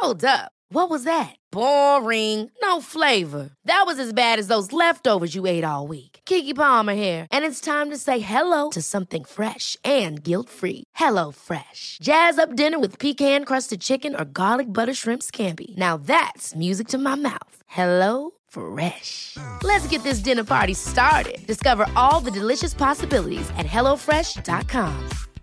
Hold up. What was that? Boring. No flavor. That was as bad as those leftovers you ate all week. Keke Palmer here, and it's time to say hello to something fresh and guilt-free. Hello Fresh. Jazz up dinner with pecan-crusted chicken or garlic butter shrimp scampi. Now that's music to my mouth. Hello Fresh. Let's get this dinner party started. Discover all the delicious possibilities at hellofresh.com.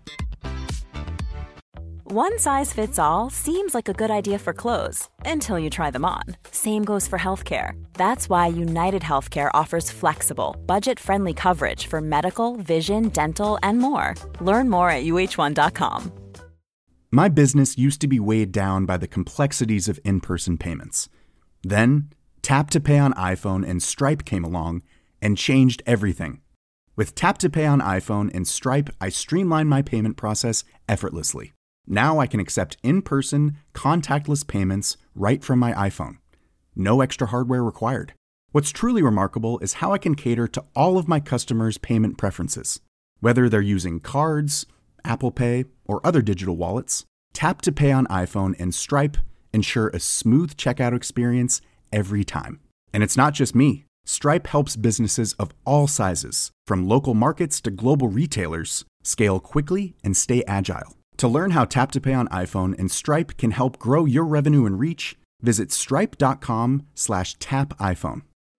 One size fits all seems like a good idea for clothes until you try them on. Same goes for healthcare. That's why United Healthcare offers flexible, budget-friendly coverage for medical, vision, dental, and more. Learn more at uh1.com. My business used to be weighed down by the complexities of in-person payments. Then, Tap to Pay on iPhone and Stripe came along and changed everything. With Tap to Pay on iPhone and Stripe, I streamlined my payment process effortlessly. Now I can accept in-person, contactless payments right from my iPhone. No extra hardware required. What's truly remarkable is how I can cater to all of my customers' payment preferences. Whether they're using cards, Apple Pay, or other digital wallets, Tap to Pay on iPhone and Stripe ensure a smooth checkout experience every time. And it's not just me. Stripe helps businesses of all sizes, from local markets to global retailers, scale quickly and stay agile. To learn how Tap to Pay on iPhone and Stripe can help grow your revenue and reach, visit stripe.com/tapiphone.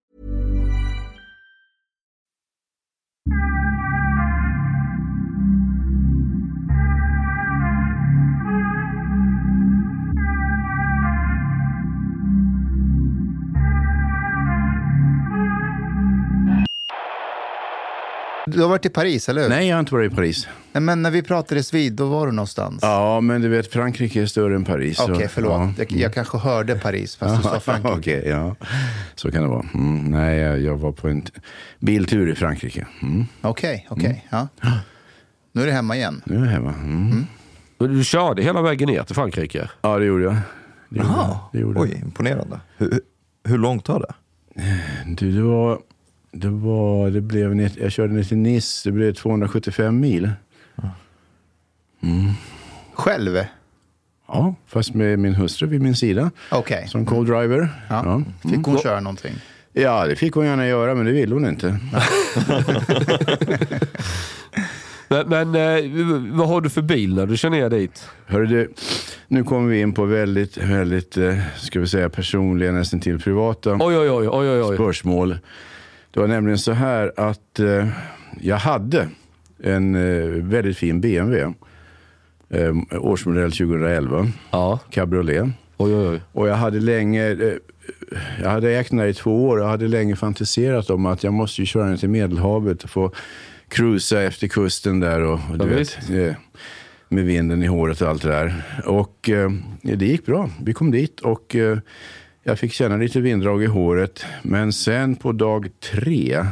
Du har varit i Paris, eller hur? Nej, jag har inte varit i Paris. Men när vi pratades vid, då var du någonstans. Ja, men du vet, Frankrike är större än Paris. Okej, förlåt. Ja. Jag kanske hörde Paris, fast du sa Frankrike. Okej, ja. Så kan det vara. Nej, jag var på en biltur i Frankrike. Okej. Ja. Nu är det hemma igen. Nu är jag hemma. Du körde hela vägen ner till Frankrike? Ja, det gjorde jag. Oj, imponerande. Hur långt tar det? Jag körde ner till Nice. Det blev 275 mil. Själv? Ja, fast med min hustru vid min sida. Okej. Som co-driver. Ja. Fick hon köra någonting? Ja, det fick hon gärna göra, men det ville hon inte. Men vad har du för bil när du kör ner dit? Hörru du, nu kommer vi in på väldigt, ska vi säga, personliga, nästan till privata spörsmål. Det var nämligen så här att jag hade en väldigt fin BMW. Årsmodell 2011. Ja. Cabriolet. Och jag hade jag hade ägt den här i 2 år. Jag hade länge fantiserat om att jag måste ju köra den till Medelhavet och få cruisa efter kusten där och du vet, med vinden i håret och allt det där. Och det gick bra. Vi kom dit och jag fick känna lite vinddrag i håret. Men sen på dag 3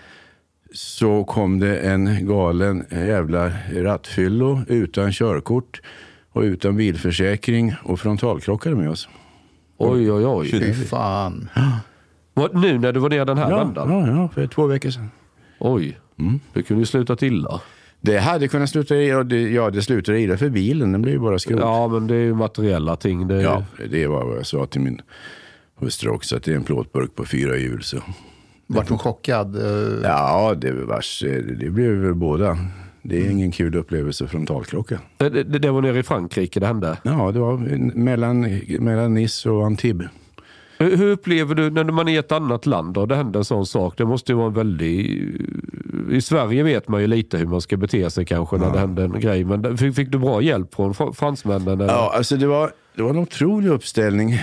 så kom det en galen jävla rattfyllo utan körkort och utan bilförsäkring och frontalkrockade med oss. Oj. Fy fan. Nu när du var ner den här vändan? Ja, för 2 veckor sedan. Oj, det kunde ju sluta illa. Det hade kunnat sluta illa. Det slutade illa för bilen. Den blev ju bara skrot. Ja, men det är ju materiella ting. Ja, det var vad jag sa till min hustru också. Att det är en plåtburk på 4 hjul. Så. Vart hon chockad? Ja, det blev väl båda. Det är ingen kul upplevelse frontalklocka. Det var nere i Frankrike det hände? Ja, det var mellan Nice och Antibes. Hur upplever du när man är i ett annat land och det händer en sån sak? Det måste ju vara en väldigt... I Sverige vet man ju lite hur man ska bete sig kanske när det händer en grej. Men fick du bra hjälp från fransmännen? Eller? Ja, alltså det var en otrolig uppställning.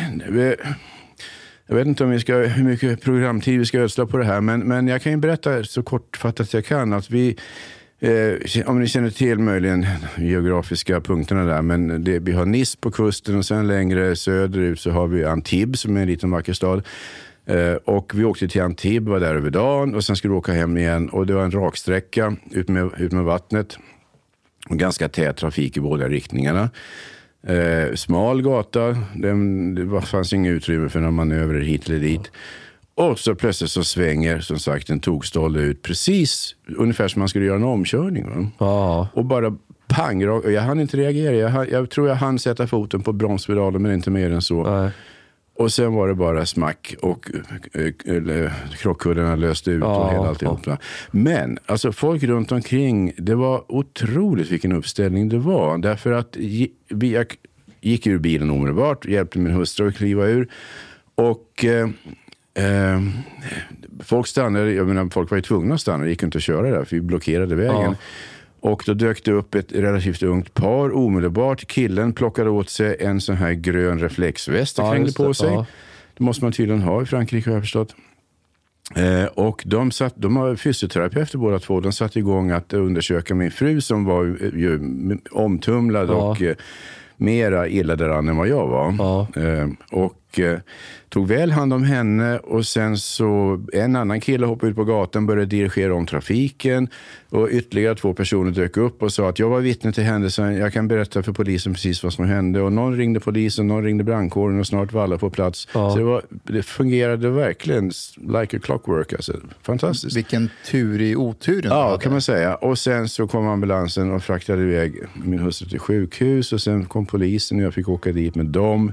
Jag vet inte hur mycket programtid vi ska ödsla på det här. Men jag kan ju berätta så kortfattat jag kan att vi... om ni känner till möjligen geografiska punkterna där, men vi har Nice på kusten och sen längre söderut så har vi Antibes som är en liten vacker stad. Och vi åkte till Antibes, var där över dagen och sen skulle vi åka hem igen och det var en raksträcka ut med vattnet och ganska tät trafik i båda riktningarna. Smal gata, det fanns inga utrymme för några manövrer hit eller dit. Och så plötsligt så svänger som sagt en tokstolde ut precis ungefär som man skulle göra en omkörning. Va? Ja. Och bara pang. Jag hann inte reagera. Jag tror jag hann sätta foten på bromspedalen, men inte mer än så. Nej. Och sen var det bara smack och krockkuddarna löste ut och hela alltihopa. Men alltså folk runt omkring, det var otroligt vilken uppställning det var. Därför att jag gick ur bilen omedelbart, hjälpte min hustru att kliva ur. Och folk stannade, jag menar folk var ju tvungna att stanna, det gick inte att köra där för vi blockerade vägen. Ja. Och då dök det upp ett relativt ungt par omedelbart. Killen plockade åt sig en sån här grön reflexväst och krängde på sig. Ja. Det måste man tydligen ha i Frankrike, har jag förstått. Och de har fysioterapi efter båda två. De satte igång att undersöka min fru som var ju omtumlad och mera illa däran än vad jag var. Ja. Och tog väl hand om henne och sen så en annan kille hoppade ut på gatan, började dirigera om trafiken och ytterligare 2 personer dök upp och sa att jag var vittne till händelsen, jag kan berätta för polisen precis vad som hände, och någon ringde polisen, någon ringde brandkåren och snart var alla på plats. Ja. Så det fungerade verkligen like a clockwork, alltså. Fantastiskt. Vilken tur i oturen. Ja, kan man säga. Och sen så kom ambulansen och fraktade iväg min hustru till sjukhus och sen kom polisen och jag fick åka dit med dem.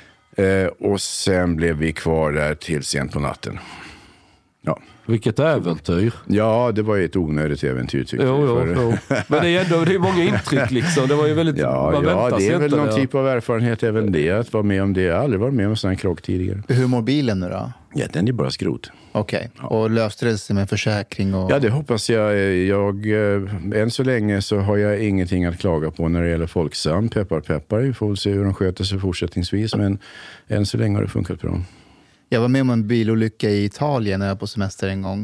Och sen blev vi kvar där till sent på natten. Ja. Vilket äventyr. Ja, det var ju ett onödigt äventyr tycker jag. Jo. Men det är många intryck liksom. Det var ju väldigt... Ja, det är väl någon typ av erfarenhet även det. Att vara med om det. Jag har aldrig varit med om en sån här krock tidigare. Hur mår bilen nu då? Ja, den är bara skrot. Okej. Ja. Och löste det sig med försäkring? Och... Ja, det hoppas jag. Än så länge så har jag ingenting att klaga på när det gäller Folksam. Peppar. Vi får se hur de sköter sig fortsättningsvis. Men än så länge har det funkat bra. Jag var med om en bilolycka i Italien när jag var på semester en gång.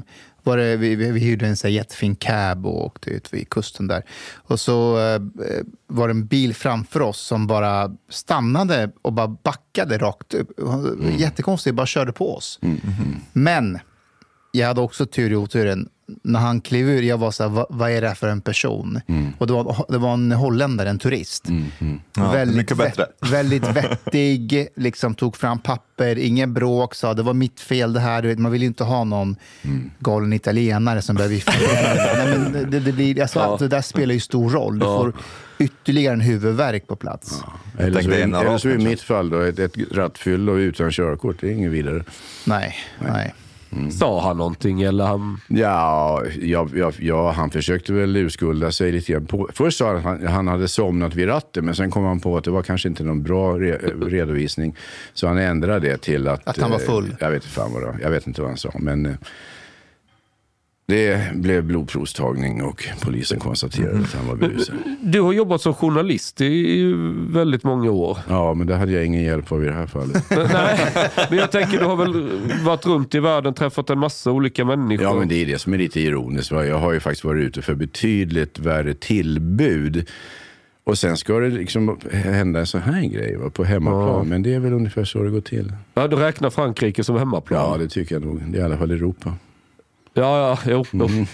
Vi hyrde en så jättefin cab och åkte ut vid kusten där. Och så var det en bil framför oss som bara stannade och bara backade rakt upp. Jättekonstigt, bara körde på oss. Men jag hade också tur i oturen. När han klev ur, jag var så här, vad är det här för en person? Och det var en holländare, en turist. Ja, mycket bättre. Väldigt vettig, liksom tog fram papper, ingen bråk, sa det var mitt fel det här. Du vet, man vill ju inte ha någon galen italienare som börjar vifta. Nej, men det blir, alltså, det där spelar ju stor roll. Du får ytterligare en huvudvärk på plats. Ja. Eller så i mitt fall då, ett rattfyll och utan körkort, det är ingen vidare. Nej. Sa han någonting eller han... Ja, han försökte väl urskulda sig lite grann. Först sa han att han hade somnat vid ratten, men sen kom han på att det var kanske inte någon bra redovisning. Så han ändrade det till att han var full. Jag vet inte vad han sa, men det blev blodprovstagning och polisen konstaterade att han var berusad. Du har jobbat som journalist i väldigt många år. Ja, men det hade jag ingen hjälp av i det här fallet. Nej, men jag tänker du har väl varit runt i världen, träffat en massa olika människor. Ja, men det är det som är lite ironiskt. Jag har ju faktiskt varit ute för betydligt värre tillbud. Och sen ska det liksom hända en sån här grej på hemmaplan. Ja. Men det är väl ungefär så det går till. Ja, du räknar Frankrike som hemmaplan? Ja, det tycker jag nog. Det är i alla fall Europa. Ja, jo.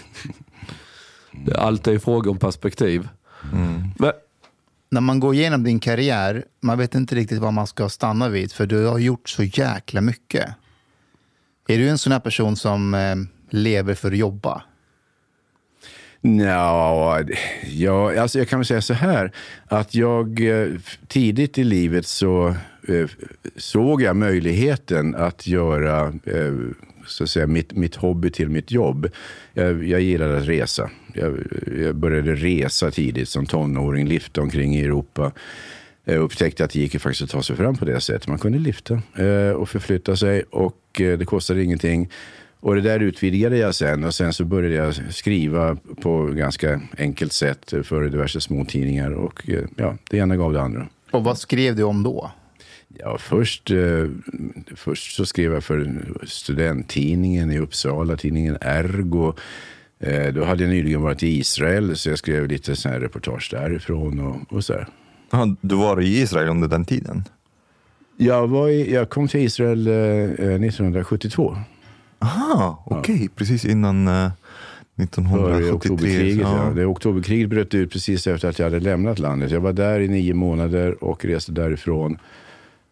Allt är fråga om perspektiv. Men... När man går igenom din karriär, man vet inte riktigt vad man ska stanna vid, för du har gjort så jäkla mycket. Är du en sån här person som lever för att jobba? Alltså jag kan väl säga så här, att jag tidigt i livet så såg jag möjligheten att göra så att säga, mitt hobby till mitt jobb. Jag gillade att resa. Jag började resa tidigt som tonåring, lifta omkring i Europa. Jag upptäckte att det gick faktiskt att ta sig fram på det sättet. Man kunde lifta och förflytta sig och det kostade ingenting. Och det där utvidgade jag sen och sen så började jag skriva på ganska enkelt sätt för diverse små tidningar och det ena gav det andra. Och vad skrev du om då? Ja, först så skrev jag för studenttidningen i Uppsala, tidningen Ergo. Då hade jag nyligen varit i Israel så jag skrev lite sån här reportage därifrån och så här. Ja, du var i Israel under den tiden? Jag kom till Israel 1972. Aha, okej. Precis innan 1973. Oktoberkriget, ja. Det oktoberkriget bröt ut precis efter att jag hade lämnat landet. Jag var där i 9 månader och reste därifrån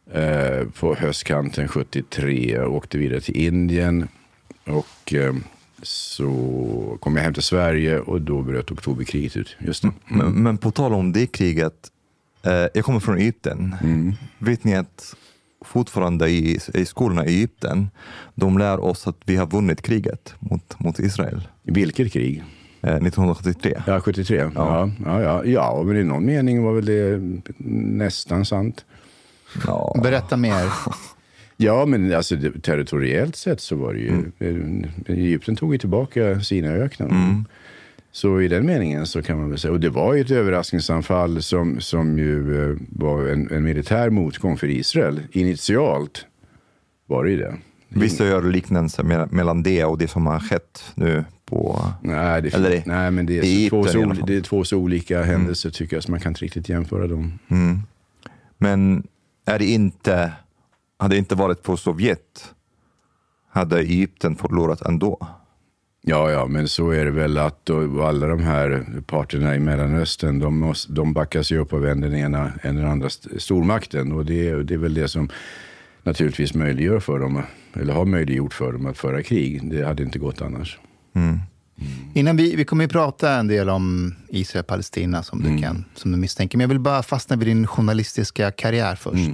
på höstkanten 73. Jag åkte vidare till Indien och så kom jag hem till Sverige och då bröt oktoberkriget ut. Just det. Men på tal om det kriget, jag kommer från Egypten. Vet ni att fortfarande i skolorna i Egypten, de lär oss att vi har vunnit kriget mot Israel. Vilket krig? 1973. Ja, 73. Ja, men i någon mening var väl det nästan sant. Ja. Berätta mer. Ja, men alltså territoriellt sett så var det ju... Egypten tog ju tillbaka sina öknar. Så i den meningen så kan man väl säga... Och det var ju ett överraskningsanfall som ju var en militär motgång för Israel. Initialt var det ju det. Vissa gör liknelse mellan det och det som har skett nu på... Nej, men det är två så olika händelser tycker jag, så man kan inte riktigt jämföra dem. Men hade det inte varit på Sovjet, hade Egypten förlorat ändå? Ja, men så är det väl att alla de här parterna i Mellanöstern, de backas ju upp av den ena eller andra stormakten. Och det är väl det som naturligtvis möjliggör för dem, eller har möjliggjort för dem att föra krig. Det hade inte gått annars. Innan vi kommer ju prata en del om Israel och Palestina som du misstänker. Men jag vill bara fastna vid din journalistiska karriär först.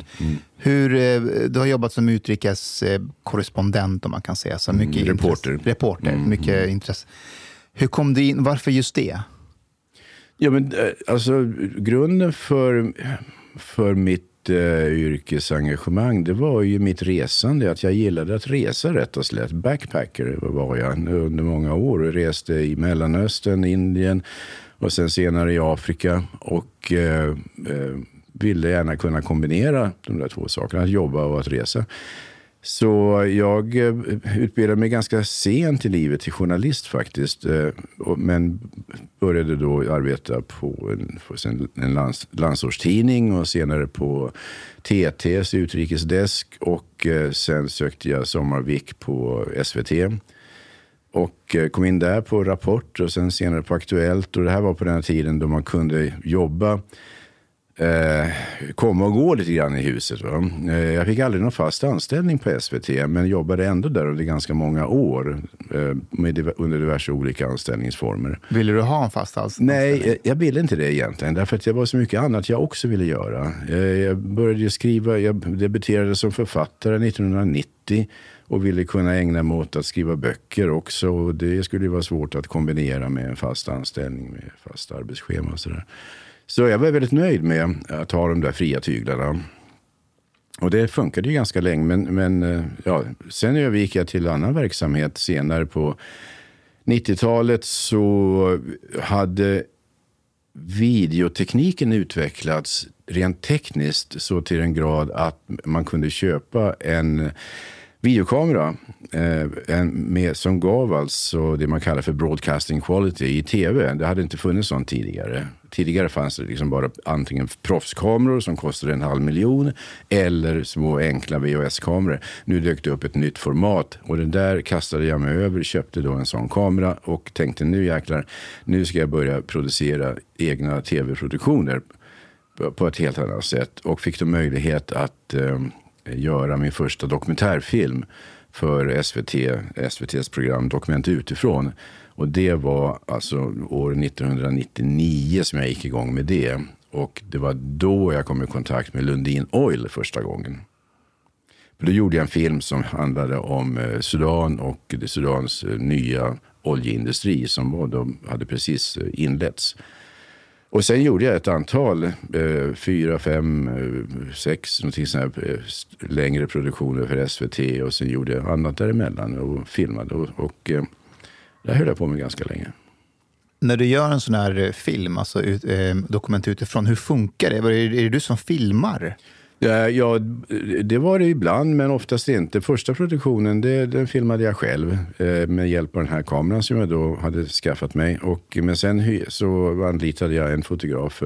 Du har jobbat som utrikeskorrespondent, om man kan säga. Så mycket reporter, mycket intresse. Hur kom du in? Varför just det? Ja, men alltså grunden för mitt yrkesengagemang, det var ju mitt resande, att jag gillade att resa rätt och slätt. Backpacker var jag under många år och reste i Mellanöstern, Indien och sen senare i Afrika och ville gärna kunna kombinera de där två sakerna, att jobba och att resa. Så jag utbildade mig ganska sent i livet till journalist faktiskt, men började då arbeta på en landsortstidning och senare på TT:s utrikesdesk och sen sökte jag sommarvik på SVT och kom in där på Rapport och sen senare på Aktuellt, och det här var på den tiden då man kunde jobba komma och gå lite grann i huset. Va? Jag fick aldrig någon fast anställning på SVT, men jobbade ändå där under ganska många år under diverse olika anställningsformer. Ville du ha en fast anställning? Nej, jag ville inte det egentligen, därför att det var så mycket annat jag också ville göra. Jag började skriva, jag debuterade som författare 1990 och ville kunna ägna mig åt att skriva böcker också, och det skulle vara svårt att kombinera med en fast anställning med fast arbetsschema och sådär. Så jag var väldigt nöjd med att ha de där fria tyglarna. Och det funkade ju ganska länge. Men sen övergick jag till annan verksamhet senare på 90-talet, så hade videotekniken utvecklats rent tekniskt så till en grad att man kunde köpa en videokamera som gav alltså det man kallar för broadcasting quality i tv. Det hade inte funnits sånt tidigare. Tidigare fanns det liksom bara antingen proffskameror som kostade 500 000 eller små enkla VHS-kameror. Nu dök det upp ett nytt format och det där kastade jag mig över, köpte då en sån kamera och tänkte nu ska jag börja producera egna tv-produktioner på ett helt annat sätt, och fick då möjlighet att göra min första dokumentärfilm för SVT:s program Dokument utifrån. Och det var alltså år 1999 som jag gick igång med det. Och det var då jag kom i kontakt med Lundin Oil första gången. För då gjorde jag en film som handlade om Sudan och Sudans nya oljeindustri som då hade precis inletts. Och sen gjorde jag ett antal, 4, 5, 6, någonting sånt här, längre produktioner för SVT, och sen gjorde jag annat däremellan och filmade och där höll jag på med ganska länge. När du gör en sån här film, alltså dokument utifrån, hur funkar det? Är det du som filmar? Ja, det var det ibland, men oftast inte. Första produktionen, den filmade jag själv med hjälp av den här kameran som jag då hade skaffat mig. Men sen så anlitade jag en fotograf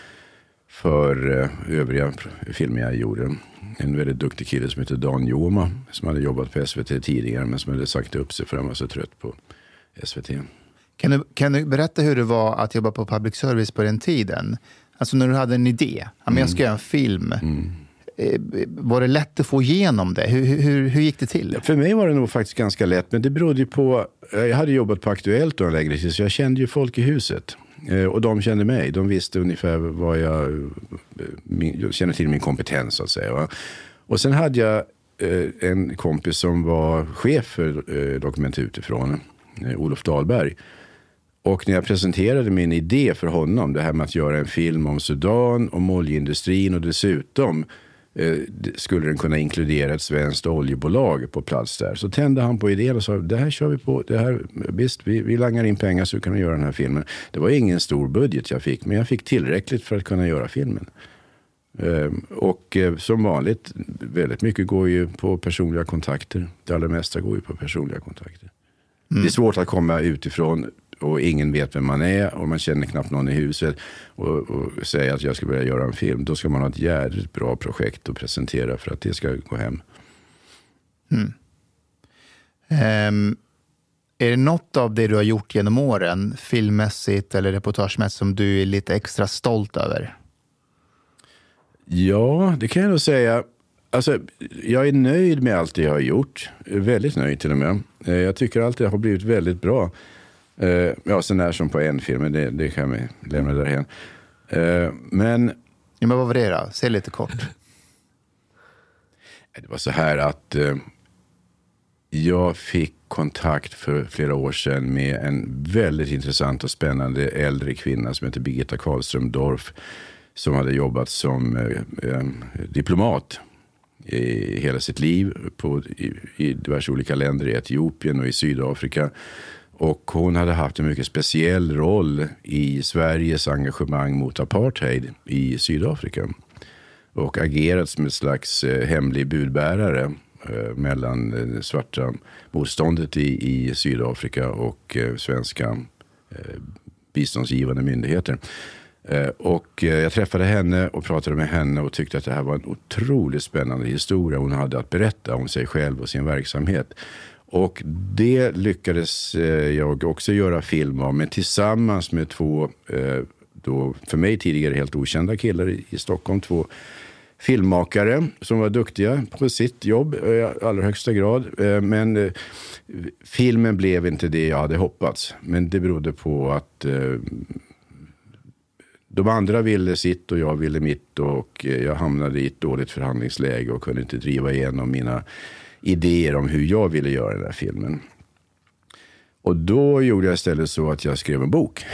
för övriga filmer jag gjorde. En väldigt duktig kille som heter Dan Joma, som hade jobbat på SVT tidigare men som hade sagt upp sig för han var så trött på SVT. Kan du berätta hur det var att jobba på public service på den tiden? Alltså när du hade en idé, jag ska göra en film. var det lätt att få igenom det? Hur gick det till? För mig var det nog faktiskt ganska lätt, men det berodde ju på... Jag hade jobbat på Aktuellt då en längre tid, så jag kände ju folk i huset. Och de kände mig. De visste ungefär vad jag kände till min kompetens, så att säga. Va? Och sen hade jag en kompis som var chef för Dokument utifrån, Olof Dahlberg. Och när jag presenterade min idé för honom, det här med att göra en film om Sudan, om oljeindustrin och dessutom skulle den kunna inkludera ett svenskt oljebolag på plats där. Så tände han på idén och sa, det här kör vi på, det här, visst, vi langar in pengar så kan vi göra den här filmen. Det var ingen stor budget jag fick, men jag fick tillräckligt för att kunna göra filmen. Och som vanligt, väldigt mycket går ju på personliga kontakter. Det allra mesta går ju på personliga kontakter. Det är svårt att komma utifrån och ingen vet vem man är och man känner knappt någon i huset och säga att jag ska börja göra en film. Då ska man ha ett jävligt bra projekt att presentera för att det ska gå hem. Är det något av det du har gjort genom åren, filmmässigt eller reportagemässigt, som du är lite extra stolt över? Ja, det kan jag nog säga. Alltså, jag är nöjd med allt det jag har gjort. Väldigt nöjd till och med. Jag tycker allt det har blivit väldigt bra. Ja, så när som på en film, men det kan vi lämna därhen. Men vad var det då? Säg lite kort. Det var så här att jag fick kontakt för flera år sedan med en väldigt intressant och spännande äldre kvinna som heter Birgitta Karlström Dorf, som hade jobbat som diplomat i hela sitt liv i diverse olika länder, i Etiopien och i Sydafrika. Och hon hade haft en mycket speciell roll i Sveriges engagemang mot apartheid i Sydafrika. Och agerat som ett slags hemlig budbärare mellan svarta motståndet i Sydafrika och svenska biståndsgivande myndigheter. Och jag träffade henne och pratade med henne och tyckte att det här var en otroligt spännande historia hon hade att berätta om sig själv och sin verksamhet. Och det lyckades jag också göra film om, men tillsammans med två då för mig tidigare helt okända killar i Stockholm, två filmmakare som var duktiga på sitt jobb i allra högsta grad. Men filmen blev inte det jag hade hoppats. Men det berodde på att de andra ville sitt och jag ville mitt, och jag hamnade i ett dåligt förhandlingsläge och kunde inte driva igenom mina idéer om hur jag ville göra den här filmen. Och då gjorde jag istället så att jag skrev en bok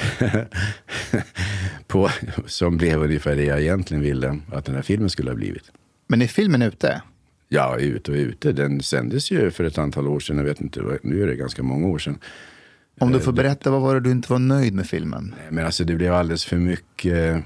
som blev ungefär det jag egentligen ville att den här filmen skulle ha blivit. Men är filmen ute? Ja, ute. Den sändes ju för ett antal år sedan. Jag vet inte, nu är det ganska många år sedan. Om du får berätta, vad var det du inte var nöjd med filmen? Nej, men alltså det blev alldeles för mycket...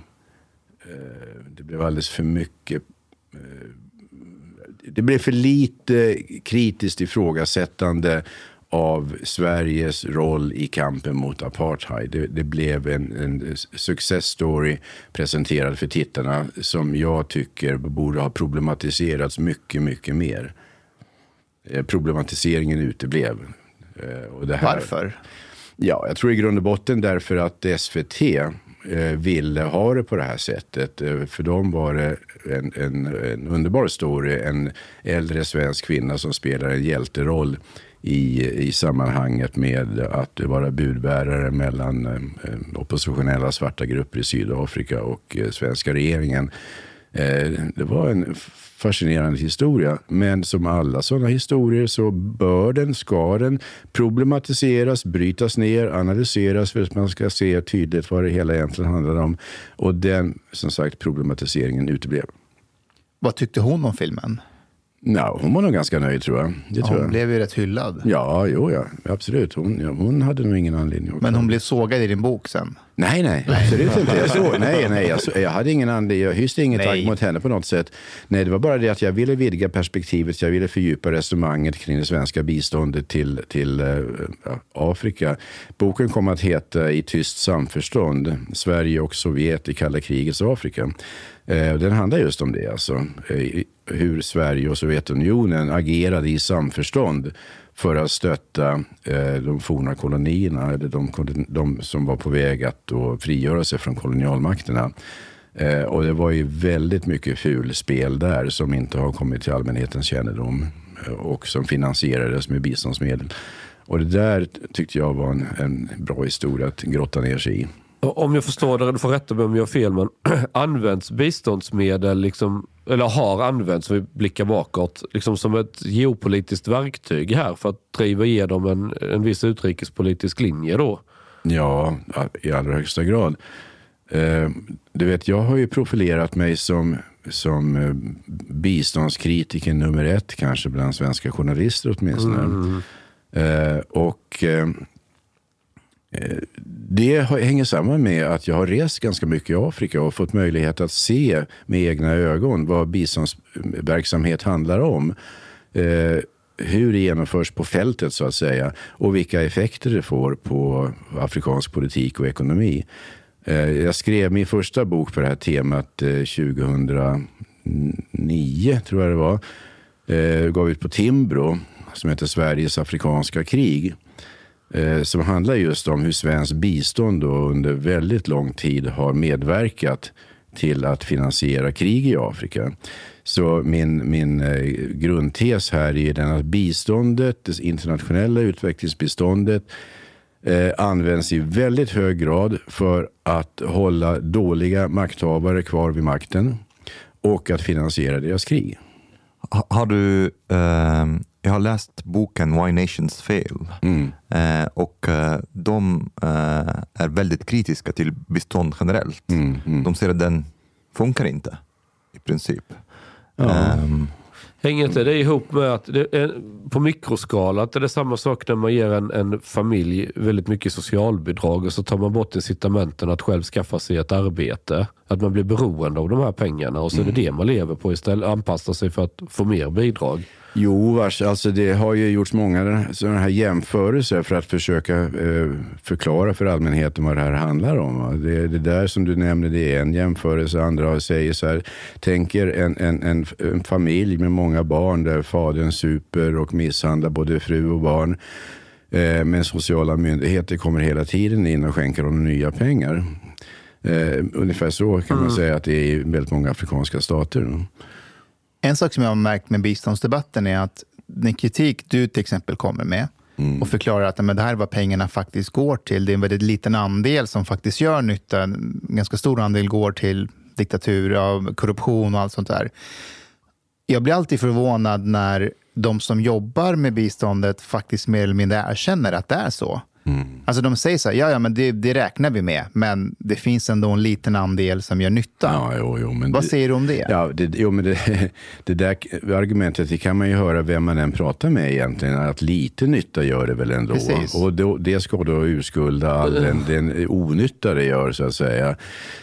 Det blev för lite kritiskt ifrågasättande av Sveriges roll i kampen mot apartheid. Det blev en success story presenterad för tittarna som jag tycker borde ha problematiserats mycket, mycket mer. Problematiseringen uteblev. Och det här, varför? Ja, jag tror i grund och botten därför att SVT ville ha det på det här sättet. För dem var det en underbar story. En äldre svensk kvinna som spelar en hjälteroll i sammanhanget med att vara budbärare mellan oppositionella svarta grupper i Sydafrika och svenska regeringen. Det var en fascinerande historia, men som alla sådana historier så ska den problematiseras, brytas ner, analyseras för att man ska se tydligt vad det hela egentligen handlar om. Och den, som sagt, problematiseringen uteblev. Vad tyckte hon om filmen? Ja, hon var nog ganska nöjd, tror jag. Hon blev ju rätt hyllad. Ja, absolut. Hon hade nog ingen anledning. Men hon blev sågad i din bok sen? Nej, absolut inte. Jag hade ingen anledning. Jag hyste inget tagg mot henne på något sätt. Nej, det var bara det att jag ville vidga perspektivet. Jag ville fördjupa resonemanget kring det svenska biståndet till Afrika. Boken kom att heta I tyst samförstånd. Sverige och Sovjet i kalla krigets Afrika. Den handlar just om det, alltså. Hur Sverige och Sovjetunionen agerade i samförstånd för att stötta de forna kolonierna, eller de som var på väg att då frigöra sig från kolonialmakterna. Och det var ju väldigt mycket fulspel där som inte har kommit till allmänhetens kännedom och som finansierades med biståndsmedel. Och det där tyckte jag var en bra historia att grotta ner sig i. Om jag förstår det, du får rätta mig om jag har fel, men används biståndsmedel liksom, eller har använts, om vi blickar bakåt, liksom som ett geopolitiskt verktyg här för att driva igenom en viss utrikespolitisk linje då? Ja, i allra högsta grad. Du vet, jag har ju profilerat mig som biståndskritiker nummer 1 kanske bland svenska journalister åtminstone. Det hänger samman med att jag har rest ganska mycket i Afrika och fått möjlighet att se med egna ögon vad biståndsverksamhet handlar om. Hur det genomförs på fältet så att säga och vilka effekter det får på afrikansk politik och ekonomi. Jag skrev min första bok på det här temat 2009 tror jag det var. Gav ut på Timbro som heter Sveriges afrikanska krig. Som handlar just om hur svensk bistånd då under väldigt lång tid har medverkat till att finansiera krig i Afrika. Så min grundtes här är den att biståndet, det internationella utvecklingsbiståndet används i väldigt hög grad för att hålla dåliga makthavare kvar vid makten och att finansiera deras krig. Har du... Jag har läst boken Why Nations Fail och de är väldigt kritiska till bistånd generellt. De säger att den funkar inte i princip. Hänger inte det ihop med att det är, på mikroskala att det är samma sak när man ger en familj väldigt mycket socialbidrag och så tar man bort incitamenten att själv skaffa sig ett arbete. Att man blir beroende av de här pengarna och så är det man lever på istället, anpassar sig för att få mer bidrag. Jo, alltså det har ju gjorts många sådana här jämförelser för att försöka förklara för allmänheten vad det här handlar om. Det där som du nämnde, det är en jämförelse. Andra säger så här, tänker en familj med många barn där fadern super och misshandlar både fru och barn. Men sociala myndigheter kommer hela tiden in och skänker dem nya pengar. Ungefär så kan man säga att det är i väldigt många afrikanska stater. En sak som jag har märkt med biståndsdebatten är att den kritik du till exempel kommer med och förklarar att men det här är vad pengarna faktiskt går till. Det är en väldigt liten andel som faktiskt gör nytta. En ganska stor andel går till diktatur, korruption och allt sånt där. Jag blir alltid förvånad när de som jobbar med biståndet faktiskt mer eller mindre erkänner att det är så. Alltså de säger så här, ja men det räknar vi med, men det finns ändå en liten andel som gör nytta. Men vad säger du om det? Ja, det där argumentet, det kan man ju höra vem man än pratar med egentligen, att lite nytta gör det väl ändå. Precis. Och det ska då urskulda all den onytta det gör så att säga.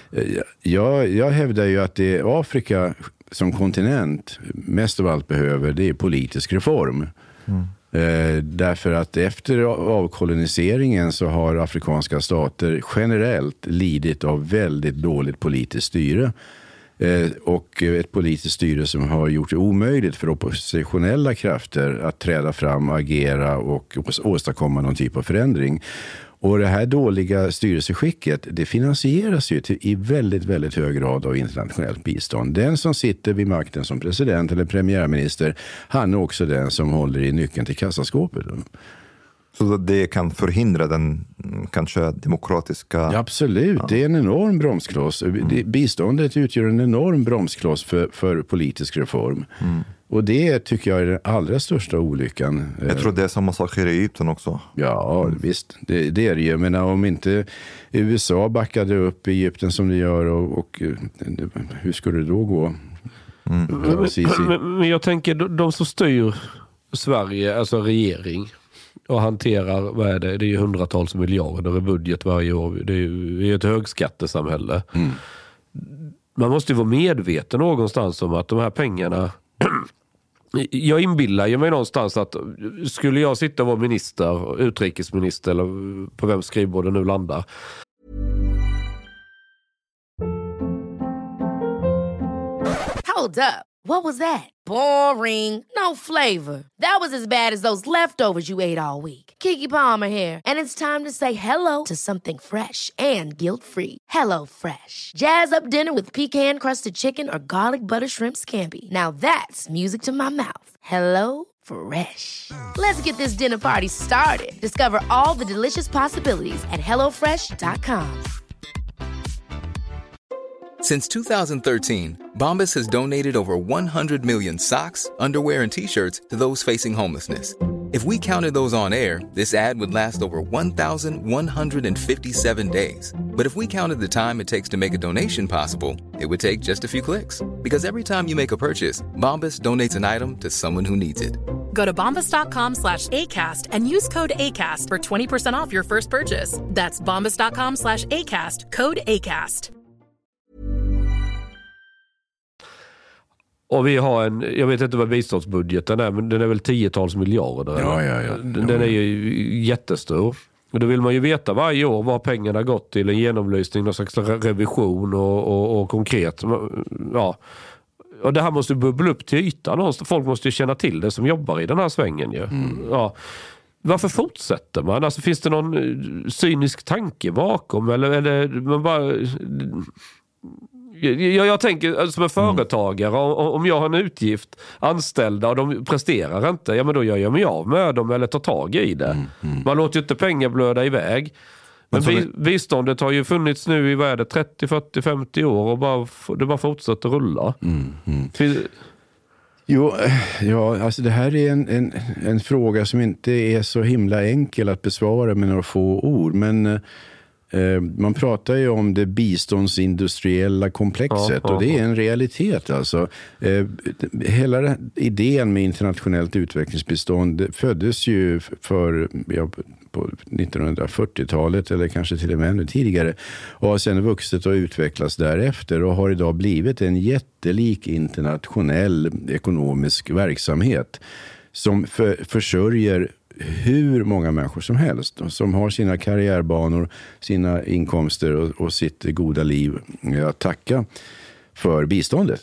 Jag hävdar ju att det Afrika som kontinent mest av allt behöver, det är politisk reform. Därför att efter avkoloniseringen så har afrikanska stater generellt lidit av väldigt dåligt politiskt styre. Och ett politiskt styre som har gjort det omöjligt för oppositionella krafter att träda fram, agera och åstadkomma någon typ av förändring. Och det här dåliga styrelseskicket, det finansieras ju i väldigt, väldigt hög grad av internationellt bistånd. Den som sitter vid makten som president eller premiärminister, han är också den som håller i nyckeln till kassaskåpet. Så det kan förhindra den kanske demokratiska... Ja, absolut, det är en enorm bromskloss. Biståndet utgör en enorm bromskloss för politisk reform. Och det tycker jag är den allra största olyckan. Jag tror det är samma sak i Egypten också. Ja, visst. Det är det ju. Men om inte USA backade upp Egypten som det gör och hur skulle det då gå? Men jag tänker, de som styr Sverige, alltså regering, och hanterar, vad är det? Det är ju hundratals miljarder i budget varje år. Det är ju ett högskattesamhälle. Man måste ju vara medveten någonstans om att de här pengarna... Jag inbillar ju mig någonstans att skulle jag sitta och vara minister, utrikesminister eller på vem skrivborden nu landar. Hold up. What was that? Boring. No flavor. That was as bad as those leftovers you ate all week. Keke Palmer here, and it's time to say hello to something fresh and guilt-free. Hello Fresh. Jazz up dinner with pecan-crusted chicken or garlic butter shrimp scampi. Now that's music to my mouth. Hello Fresh. Let's get this dinner party started. Discover all the delicious possibilities at hellofresh.com. Since 2013, Bombas has donated over 100 million socks, underwear, and T-shirts to those facing homelessness. If we counted those on air, this ad would last over 1,157 days. But if we counted the time it takes to make a donation possible, it would take just a few clicks. Because every time you make a purchase, Bombas donates an item to someone who needs it. Go to bombas.com/ACAST and use code ACAST for 20% off your first purchase. That's bombas.com/ACAST, code ACAST. Och vi har jag vet inte vad biståndsbudgeten är, men den är väl 10-tals miljarder. Ja. Den är ju jättestor. Och då vill man ju veta varje år vad pengarna gått till, en genomlysning, någon slags revision och konkret. Ja. Och det här måste bubbla upp till ytan någonstans. Folk måste ju känna till det som jobbar i den här svängen ju. Ja. Varför fortsätter man? Alltså, finns det någon cynisk tanke bakom? Eller man bara... Jag tänker som en företagare, om jag har en utgift, anställda, och de presterar inte, ja men då gör jag mig av med dem eller tar tag i det. Man låter ju inte pengar blöda iväg. Men biståndet har ju funnits nu i världen 30, 40, 50 år och det bara fortsätter rulla. Jo, ja, alltså det här är en fråga som inte är så himla enkel att besvara med några få ord, men man pratar ju om det biståndsindustriella komplexet, och det är en realitet alltså. Hela idén med internationellt utvecklingsbistånd föddes ju på 1940-talet eller kanske till och med ännu tidigare, och har sedan vuxit och utvecklats därefter och har idag blivit en jättelik internationell ekonomisk verksamhet som försörjer hur många människor som helst som har sina karriärbanor, sina inkomster och sitt goda liv att tacka för biståndet.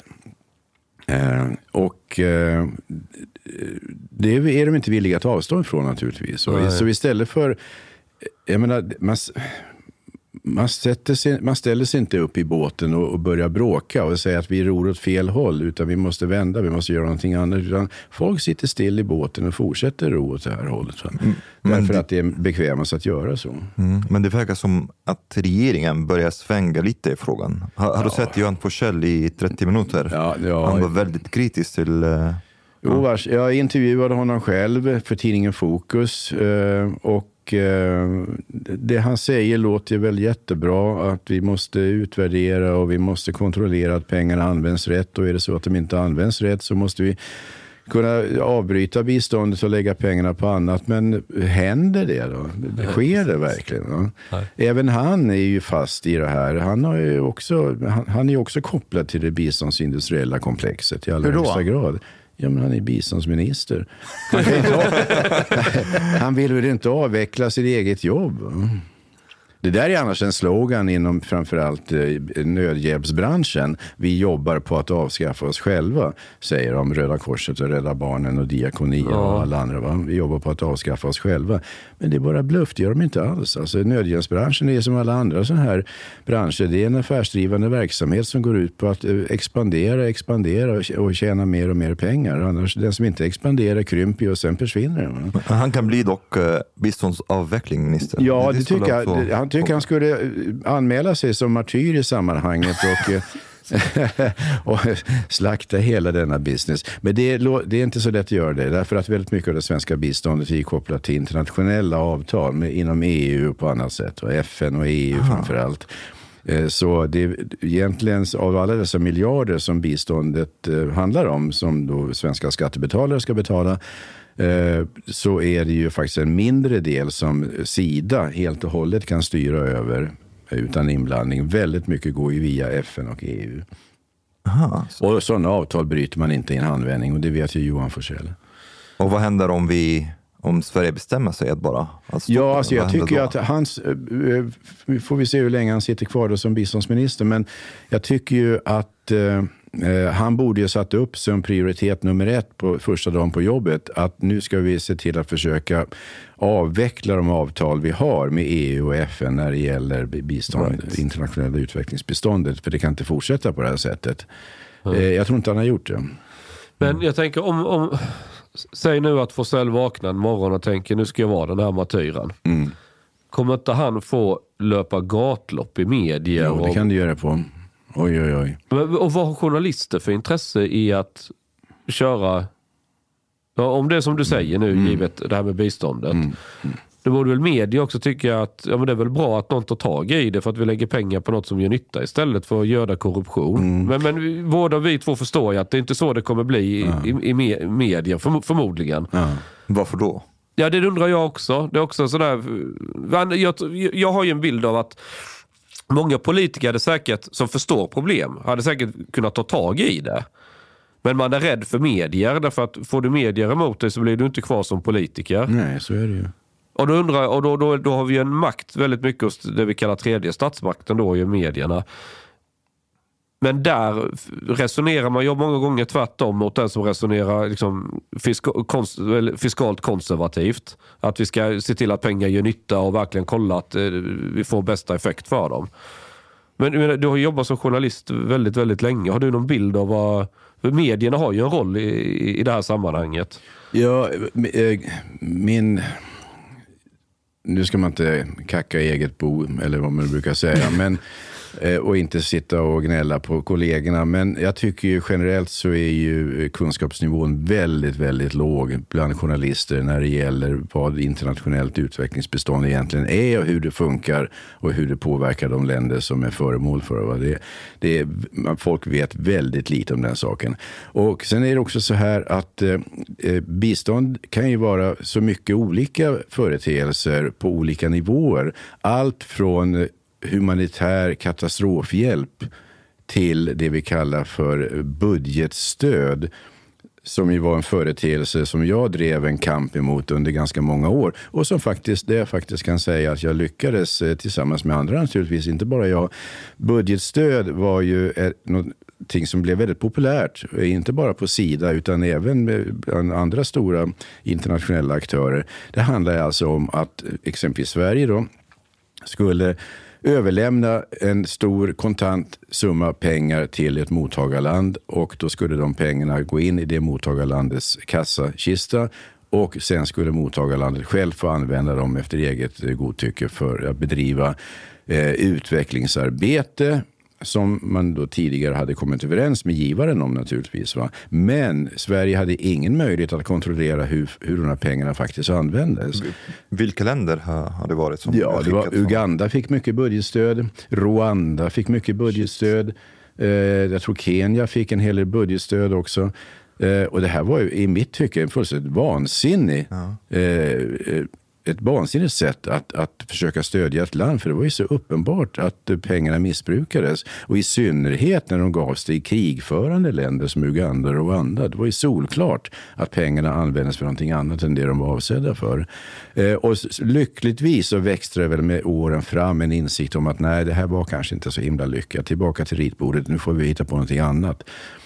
Det är de inte villiga att avstå ifrån naturligtvis. Så istället för, jag menar, man ställer sig inte upp i båten och börjar bråka och säga att vi ror åt fel håll, utan vi måste vända, vi måste göra någonting annat. Utan folk sitter still i båten och fortsätter ro åt det här hållet. Därför att det är bekvämast att göra så. Men det verkar som att regeringen börjar svänga lite i frågan. Har du sett Johan Forssell i 30 minuter? Ja. Han var väldigt kritisk till... Jag intervjuade honom själv för tidningen Fokus och det han säger låter väl jättebra, att vi måste utvärdera och vi måste kontrollera att pengarna används rätt, och är det så att de inte används rätt så måste vi kunna avbryta biståndet och lägga pengarna på annat. Men händer det då? Sker det verkligen? Då? Även han är ju fast i det här. Han är ju också kopplad till det biståndsindustriella komplexet i allra högsta grad. Ja, men han är biståndsminister. Han vill väl inte avveckla sitt eget jobb. Det där är annars en slogan inom framförallt nödhjälpsbranschen. Vi jobbar på att avskaffa oss själva, säger de, Röda Korset och Rädda Barnen och Diakonia och alla andra. Va? Vi jobbar på att avskaffa oss själva. Men det är bara bluff, det gör de inte alls. Alltså, nödhjälpsbranschen är som alla andra sådana här branscher. Det är en affärsdrivande verksamhet som går ut på att expandera och tjäna mer och mer pengar. Annars, den som inte expanderar krymper och sen försvinner. Va? Han kan bli dock biståndsavvecklingminister. Ja, det tycker jag. Han tycker han skulle anmäla sig som martyr i sammanhanget och slakta hela denna business. Men det är inte så lätt att göra det, därför att väldigt mycket av det svenska biståndet är kopplat till internationella avtal inom EU och på annat sätt, och FN och EU framförallt. Så det är egentligen av alla dessa miljarder som biståndet handlar om, som då svenska skattebetalare ska betala, så är det ju faktiskt en mindre del som SIDA helt och hållet kan styra över utan inblandning. Väldigt mycket går ju via FN och EU. Och sådana avtal bryter man inte i en handvändning, och det vet ju Johan Forssell. Och vad händer om Sverige bestämmer sig att bara... Ja, alltså jag tycker att får vi se hur länge han sitter kvar då som biståndsminister, men jag tycker ju att Han borde ju satt upp som prioritet nummer 1 på första dagen på jobbet att nu ska vi se till att försöka avveckla de avtal vi har med EU och FN när det gäller bistånd, internationella utvecklingsbiståndet, för det kan inte fortsätta på det här sättet. Jag tror inte han har gjort det. Men jag tänker om säg nu att Forsell vaknar en morgon och tänker nu ska jag vara den här martyren. Kommer inte han få löpa gatlopp i medier? Ja, det kan du göra på. Oj. Och vad har journalister för intresse i att köra, om det är som du säger nu, givet det här med biståndet. Det borde väl media också tycka att men det är väl bra att någon tar tag i det för att vi lägger pengar på något som gör nytta istället för att göra korruption. Men båda vi två förstår ju att det är inte så det kommer bli i media förmodligen. Varför då? Ja, det undrar jag också. Det är också sådär, jag har ju en bild av att många politiker hade säkert, som förstår problem, hade säkert kunnat ta tag i det. Men man är rädd för medier, därför att får du medier emot dig så blir du inte kvar som politiker. Nej, så är det ju. Och då undrar jag, och då har vi en makt väldigt mycket hos det vi kallar tredje statsmakten då i medierna. Men där resonerar man ju många gånger tvärtom mot den som resonerar liksom fiskalt konservativt. Att vi ska se till att pengar gör nytta och verkligen kolla att vi får bästa effekt för dem. Men du har jobbat som journalist väldigt, väldigt länge. Har du någon bild av vad... Medierna har ju en roll i det här sammanhanget. Ja, nu ska man inte kacka eget bo, eller vad man brukar säga, men och inte sitta och gnälla på kollegorna. Men jag tycker ju generellt så är ju kunskapsnivån väldigt, väldigt låg bland journalister när det gäller vad internationellt utvecklingsbestånd egentligen är och hur det funkar och hur det påverkar de länder som är föremål för det. Folk vet väldigt lite om den saken. Och sen är det också så här att bistånd kan ju vara så mycket olika företeelser på olika nivåer. Allt från humanitär katastrofhjälp till det vi kallar för budgetstöd, som ju var en företeelse som jag drev en kamp emot under ganska många år och som jag faktiskt kan säga att jag lyckades tillsammans med andra, naturligtvis inte bara jag. Budgetstöd var ju någonting som blev väldigt populärt, inte bara på Sida utan även med andra stora internationella aktörer. Det handlar alltså om att exempelvis Sverige då skulle överlämna en stor kontant summa pengar till ett mottagarland och då skulle de pengarna gå in i det mottagarlandets kassakista och sen skulle mottagarlandet själv få använda dem efter eget godtycke för att bedriva utvecklingsarbete som man då tidigare hade kommit överens med givaren om naturligtvis. Va? Men Sverige hade ingen möjlighet att kontrollera hur de här pengarna faktiskt användes. Vilka länder har det varit som? Ja, det var Uganda fick mycket budgetstöd. Rwanda fick mycket budgetstöd. Jag tror Kenya fick en hel del budgetstöd också. Och det här var ju i mitt tycke en fullständigt vansinnig ett vansinnigt sätt att försöka stödja ett land, för det var ju så uppenbart att pengarna missbrukades, och i synnerhet när de gavs till krigförande länder som Uganda och Rwanda. Det var ju solklart att pengarna användes för någonting annat än det de var avsedda för. Och lyckligtvis så växte det väl med åren fram en insikt om att nej, det här var kanske inte så himla lyckat. Tillbaka till ritbordet, nu får vi hitta på någonting annat.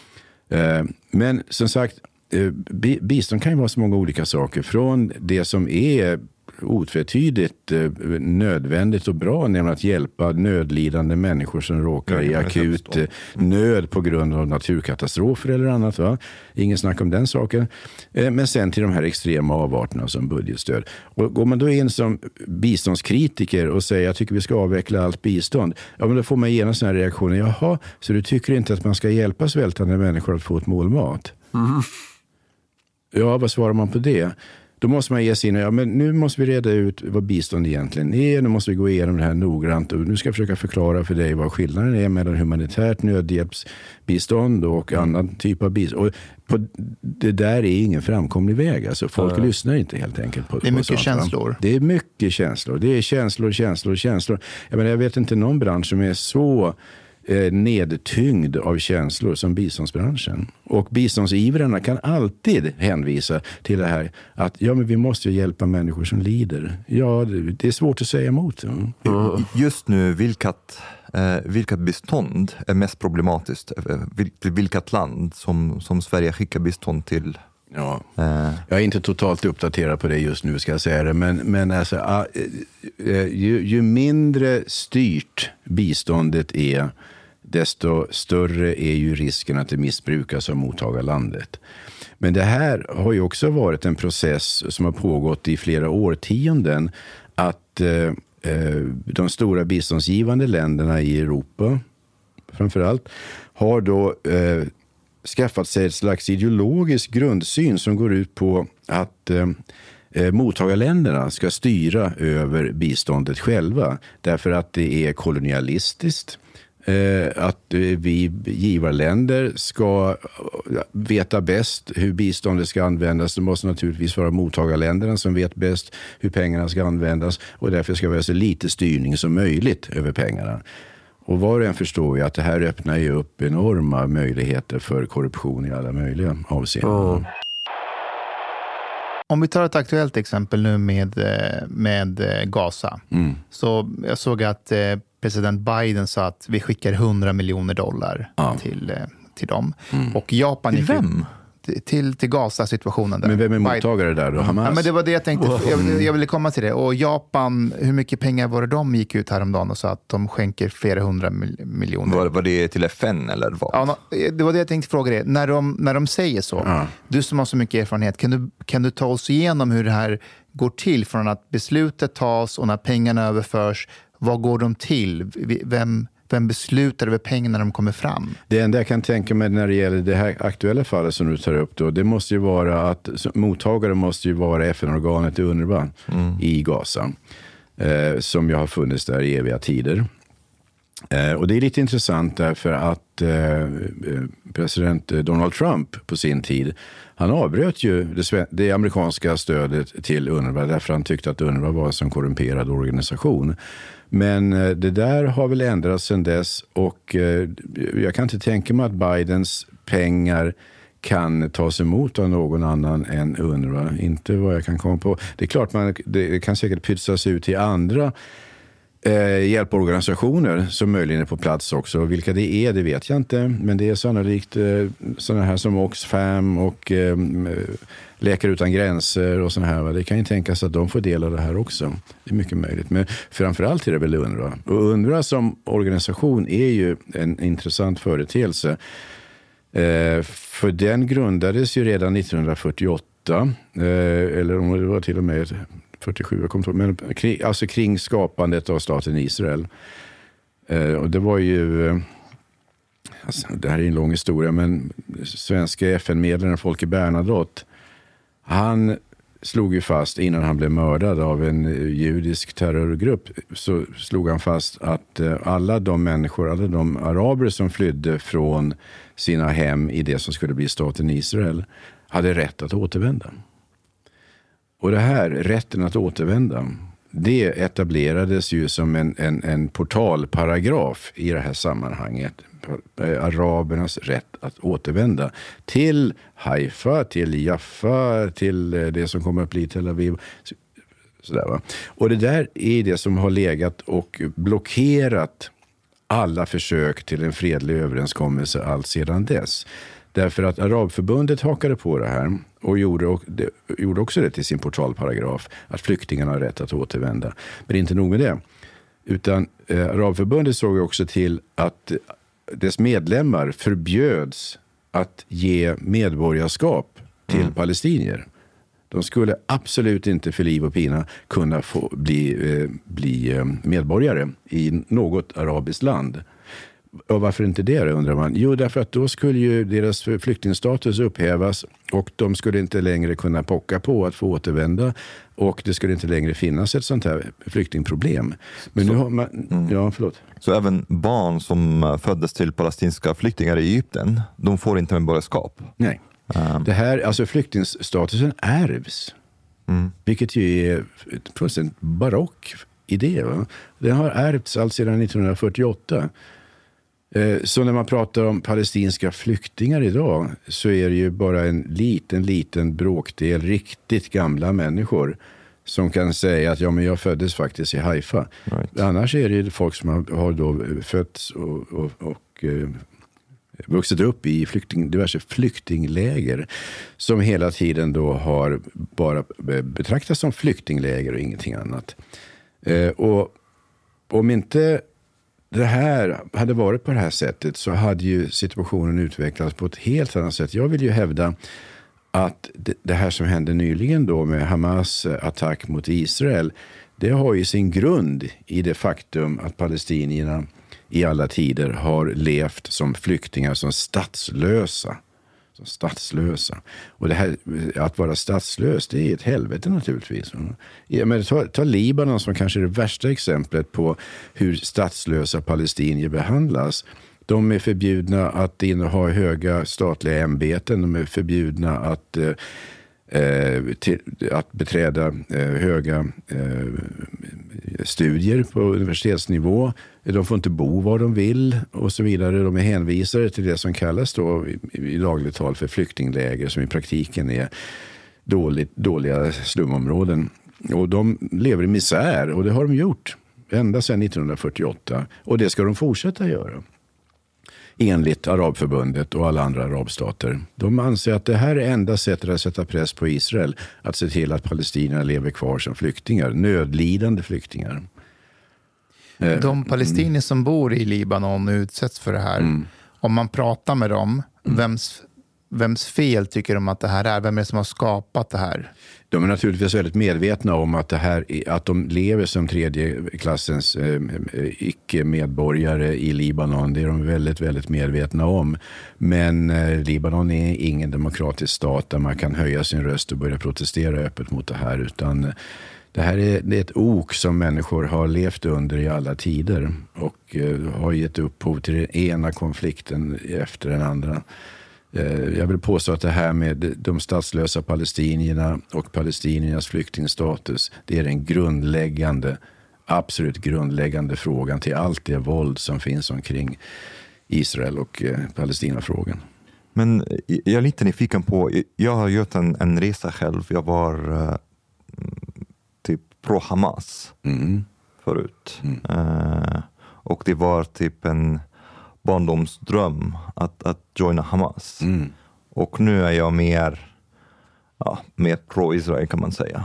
Men som sagt, bistånd kan ju vara så många olika saker. Från det som är otvetydigt nödvändigt och bra, nämligen att hjälpa nödlidande människor som råkar i akut nöd på grund av naturkatastrofer eller annat. Va? Ingen snack om den saken. Men sen till de här extrema avarterna som budgetstöd. Och går man då in som biståndskritiker och säger jag tycker vi ska avveckla allt bistånd, ja, men då får man gärna sådana reaktioner. Jaha, så du tycker inte att man ska hjälpa svältande människor att få ett mål mat? Mm. Ja, vad svarar man på det? Då måste man ge sig in och men nu måste vi reda ut vad bistånd egentligen är. Nu måste vi gå igenom det här noggrant och nu ska jag försöka förklara för dig vad skillnaden är mellan humanitärt nödhjälpsbistånd och annan typ av bistånd. Och det där är ingen framkomlig väg. Alltså folk lyssnar inte helt enkelt på det. Det är mycket känslor. Det är mycket känslor. Det är känslor. Jag vet inte någon bransch som är så nedtyngd av känslor som biståndsbranschen. Och biståndsivrarna kan alltid hänvisa till det här att men vi måste ju hjälpa människor som lider. Ja, det är svårt att säga emot. Just nu, vilket vilket bistånd är mest problematiskt? Vilket land som Sverige skickar bistånd till? Ja, jag är inte totalt uppdaterad på det just nu, ska jag säga det. Men alltså, ju mindre styrt biståndet är, desto större är ju risken att det missbrukas av mottagarlandet. Men det här har ju också varit en process som har pågått i flera årtionden, att de stora biståndsgivande länderna i Europa framförallt har då skaffat sig ett slags ideologisk grundsyn som går ut på att mottagarländerna ska styra över biståndet själva, därför att det är kolonialistiskt. Att vi givarländer ska veta bäst hur biståndet ska användas. Det måste naturligtvis vara mottagarländerna som vet bäst hur pengarna ska användas, och därför ska vi ha så lite styrning som möjligt över pengarna. Och var och en förstår ju att det här öppnar ju upp enorma möjligheter för korruption i alla möjliga avseenden. Om vi tar ett aktuellt exempel nu med Gaza. Så jag såg att president Biden sa att vi skickar $100 miljoner till dem. Och Japan gick till Gaza-situationen där. Men vem är mottagare där då? Hamas? Ja, men det var det jag tänkte. Jag ville komma till det. Och Japan, hur mycket pengar var det de gick ut häromdagen och sa att de skänker flera hundra miljoner? Var det till FN eller vad? Ja, det var det jag tänkte fråga dig. När de säger så, du som har så mycket erfarenhet, kan du ta oss igenom hur det här går till från att beslutet tas och när pengarna överförs? Vad går de till? Vem beslutar över pengarna när de kommer fram? Det enda jag kan tänka mig när det gäller det här aktuella fallet som du tar upp då, det måste ju vara att mottagare måste ju vara FN-organet UNRWA i Gaza, som ju har funnits där i eviga tider. Och det är lite intressant därför att president Donald Trump på sin tid, han avbröt ju det amerikanska stödet till UNRWA därför han tyckte att UNRWA var en sån korrumperad organisation. Men det där har väl ändrats sedan dess, och jag kan inte tänka mig att Bidens pengar kan tas emot av någon annan än UNRWA. Inte vad jag kan komma på. Det är klart det kan säkert pytsas ut till andra hjälporganisationer som möjligen är på plats också. Vilka det är, det vet jag inte. Men det är sannolikt sådana här som Oxfam och Läkare utan gränser och sådana här. Det kan ju tänkas att de får del av det här också. Det är mycket möjligt. Men framförallt är det väl UNRWA. Och UNRWA som organisation är ju en intressant företeelse. För den grundades ju redan 1948. Eller om det var till och med 47, jag kommer inte ihåg, men alltså kring skapandet av staten Israel. Och det var ju, alltså, det här är en lång historia, men svenska FN-medlaren Folke Bernadotte, han slog ju fast innan han blev mördad av en judisk terrorgrupp, så slog han fast att alla de araber som flydde från sina hem i det som skulle bli staten Israel hade rätt att återvända. Och det här, rätten att återvända, det etablerades ju som en portalparagraf i det här sammanhanget. Arabernas rätt att återvända till Haifa, till Jaffa, till det som kommer att bli Tel Aviv. Sådär, va? Och det där är det som har legat och blockerat alla försök till en fredlig överenskommelse allt sedan dess. Därför att Arabförbundet hakade på det här och gjorde också det till sin portalparagraf, att flyktingarna har rätt att återvända. Men inte nog med det. Utan Arabförbundet såg också till att dess medlemmar förbjöds att ge medborgarskap till palestinier. De skulle absolut inte för liv och pina kunna få bli medborgare i något arabiskt land. Och varför inte det, undrar man? Jo, därför att då skulle ju deras flyktingstatus upphävas och de skulle inte längre kunna pocka på att få återvända, och det skulle inte längre finnas ett sånt här flyktingproblem. Men nu har man... Ja, förlåt. Så även barn som föddes till palestinska flyktingar i Egypten, de får inte medborgarskap? Nej. Det här, alltså flyktingstatusen ärvs. Vilket ju är en barock idé. Va? Den har ärvts allt sedan 1948. Så när man pratar om palestinska flyktingar idag, så är det ju bara en liten bråkdel riktigt gamla människor som kan säga att men jag föddes faktiskt i Haifa. Right. Annars är det folk som har då fötts och vuxit upp i diverse flyktingläger som hela tiden då har bara betraktats som flyktingläger och ingenting annat. Och om inte det här hade varit på det här sättet så hade ju situationen utvecklats på ett helt annat sätt. Jag vill ju hävda att det här som hände nyligen då med Hamas attack mot Israel, det har ju sin grund i det faktum att palestinierna i alla tider har levt som flyktingar, som statslösa. Och det här, att vara statslös, det är ett helvete naturligtvis. Men ta Libanon som kanske är det värsta exemplet på hur statslösa palestinier behandlas. De är förbjudna att inneha höga statliga ämbeten. De är förbjudna att beträda höga studier på universitetsnivå. De får inte bo var de vill och så vidare. De är hänvisade till det som kallas då i dagligt tal för flyktingläger, som i praktiken är dåliga slumområden. Och de lever i misär, och det har de gjort ända sedan 1948. Och det ska de fortsätta göra. Enligt Arabförbundet och alla andra arabstater. De anser att det här är enda sättet att sätta press på Israel, att se till att palestinierna lever kvar som flyktingar, nödlidande flyktingar. De palestinier som bor i Libanon utsätts för det här. Om man pratar med dem, vems fel tycker de att det här är? Vem är det som har skapat det här? De är naturligtvis väldigt medvetna om att att de lever som tredje klassens icke-medborgare i Libanon. Det är de väldigt, väldigt medvetna om. Men Libanon är ingen demokratisk stat där man kan höja sin röst och börja protestera öppet mot det här. Utan det här är ett ok som människor har levt under i alla tider och har gett upphov till den ena konflikten efter den andra. Jag vill påstå att det här med de statslösa palestinierna och palestiniernas flyktingstatus, det är den absolut grundläggande frågan till allt det våld som finns omkring Israel och Palestinafrågan. Men jag är lite nyfiken på, jag har gjort en resa själv. Jag var typ pro-Hamas förut. Och det var typ en barndomsdröm att joina Hamas. Och nu är jag mer pro-Israel kan man säga.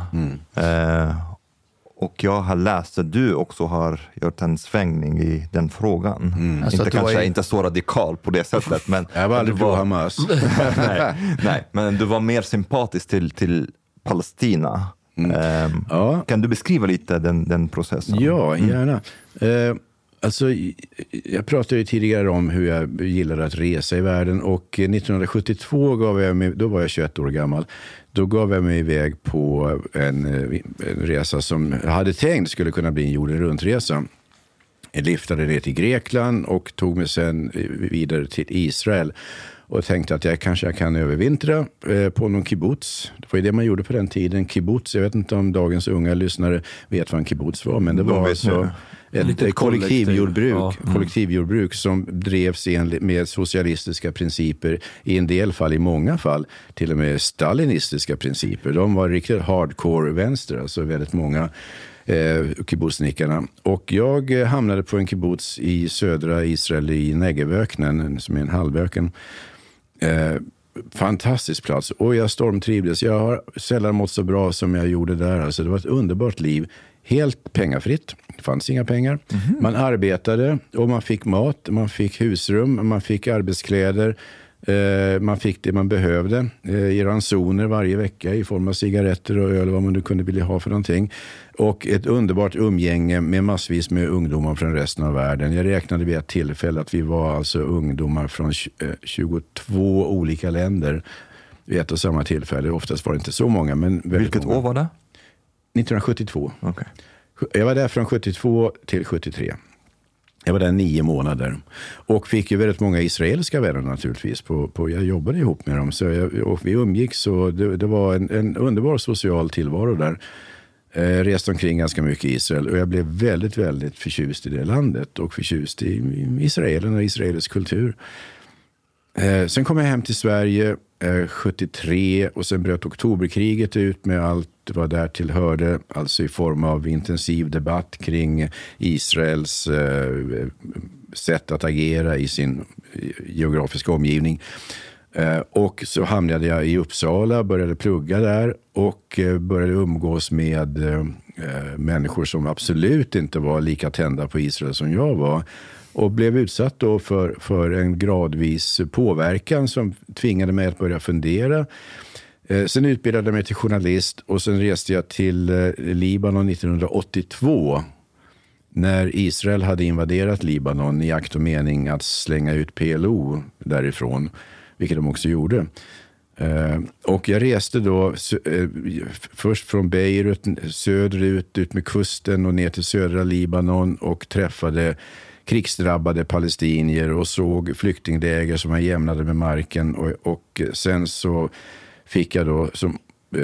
Och jag har läst att du också har gjort en svängning i den frågan. Alltså inte så radikal på det sättet. Men jag var aldrig pro-Hamas. nej, men du var mer sympatisk till Palestina. Kan du beskriva lite den processen? Ja, gärna. Alltså, jag pratade ju tidigare om hur jag gillade att resa i världen, och 1972 då var jag 21 år gammal. Då gav jag mig iväg på en resa som jag hade tänkt skulle kunna bli en jorden runt-resa. Jag liftade det till Grekland och tog mig sen vidare till Israel. Och tänkte att jag kanske kan övervintra på någon kibbutz. Det var ju det man gjorde på den tiden. Kibbutz, jag vet inte om dagens unga lyssnare vet vad en kibbutz var. Men det var alltså ett kollektivjordbruk som drevs med socialistiska principer. I en del fall, i många fall, till och med stalinistiska principer. De var riktigt hardcore vänster, alltså väldigt många kibbutznickarna. Och jag hamnade på en kibbutz i södra Israel i Negevöknen, som är en halvöken. Fantastisk plats, och jag stormtrivdes. Jag har sällan mått så bra som jag gjorde där. Alltså, det var ett underbart liv, helt pengafritt. Det fanns inga pengar. Man arbetade och man fick mat, man fick husrum, man fick arbetskläder, man fick det man behövde i ransoner varje vecka i form av cigaretter och öl, vad man nu kunde vilja ha för någonting. Och ett underbart umgänge med massvis med ungdomar från resten av världen. Jag räknade vid ett tillfälle att vi var alltså ungdomar från 22 olika länder vid ett och samma tillfälle. Oftast var det inte så många, men vilket många. År var det? 1972. Okay. Jag var där från 72 till 73. Jag var där 9 månader och fick ju väldigt många israeliska vänner naturligtvis. Jag jobbade ihop med dem, och vi umgicks, och det var en underbar social tillvaro där. Reste omkring ganska mycket i Israel, och jag blev väldigt, väldigt förtjust i det landet och förtjust i israelerna och israelisk kultur. Sen kom jag hem till Sverige 73 och sen bröt oktoberkriget ut med allt vad där tillhörde, alltså i form av intensiv debatt kring Israels sätt att agera i sin geografiska omgivning. Och så hamnade jag i Uppsala, började plugga där och började umgås med människor som absolut inte var lika tända på Israel som jag var. Och blev utsatt då för en gradvis påverkan som tvingade mig att börja fundera. Sen utbildade jag mig till journalist och sen reste jag till Libanon 1982. När Israel hade invaderat Libanon i akt och mening att slänga ut PLO därifrån. Vilket de också gjorde. Och jag reste då först från Beirut söderut, ut med kusten och ner till södra Libanon och träffade krigsdrabbade palestinier och såg flyktingläger som var jämnade med marken. Och sen så fick jag då som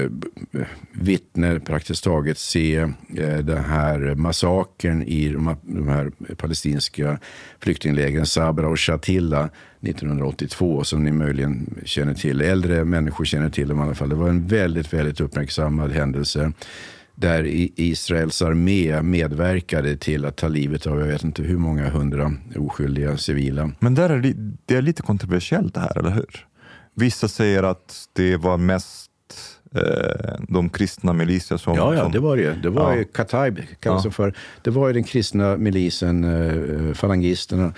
vittne praktiskt taget se den här massakern i de här palestinska flyktinglägren Sabra och Shatila 1982 som ni möjligen känner till. Äldre människor känner till dem i alla fall. Det var en väldigt, väldigt uppmärksammad händelse där Israels armé medverkade till att ta livet av jag vet inte hur många 100 oskyldiga civila. Men det är lite kontroversiellt det här, eller hur? Vissa säger att det var mest de kristna milisier som... Ja, det var det. Det var ju Kataib kallas det för. Det var ju den kristna milisen, falangisterna.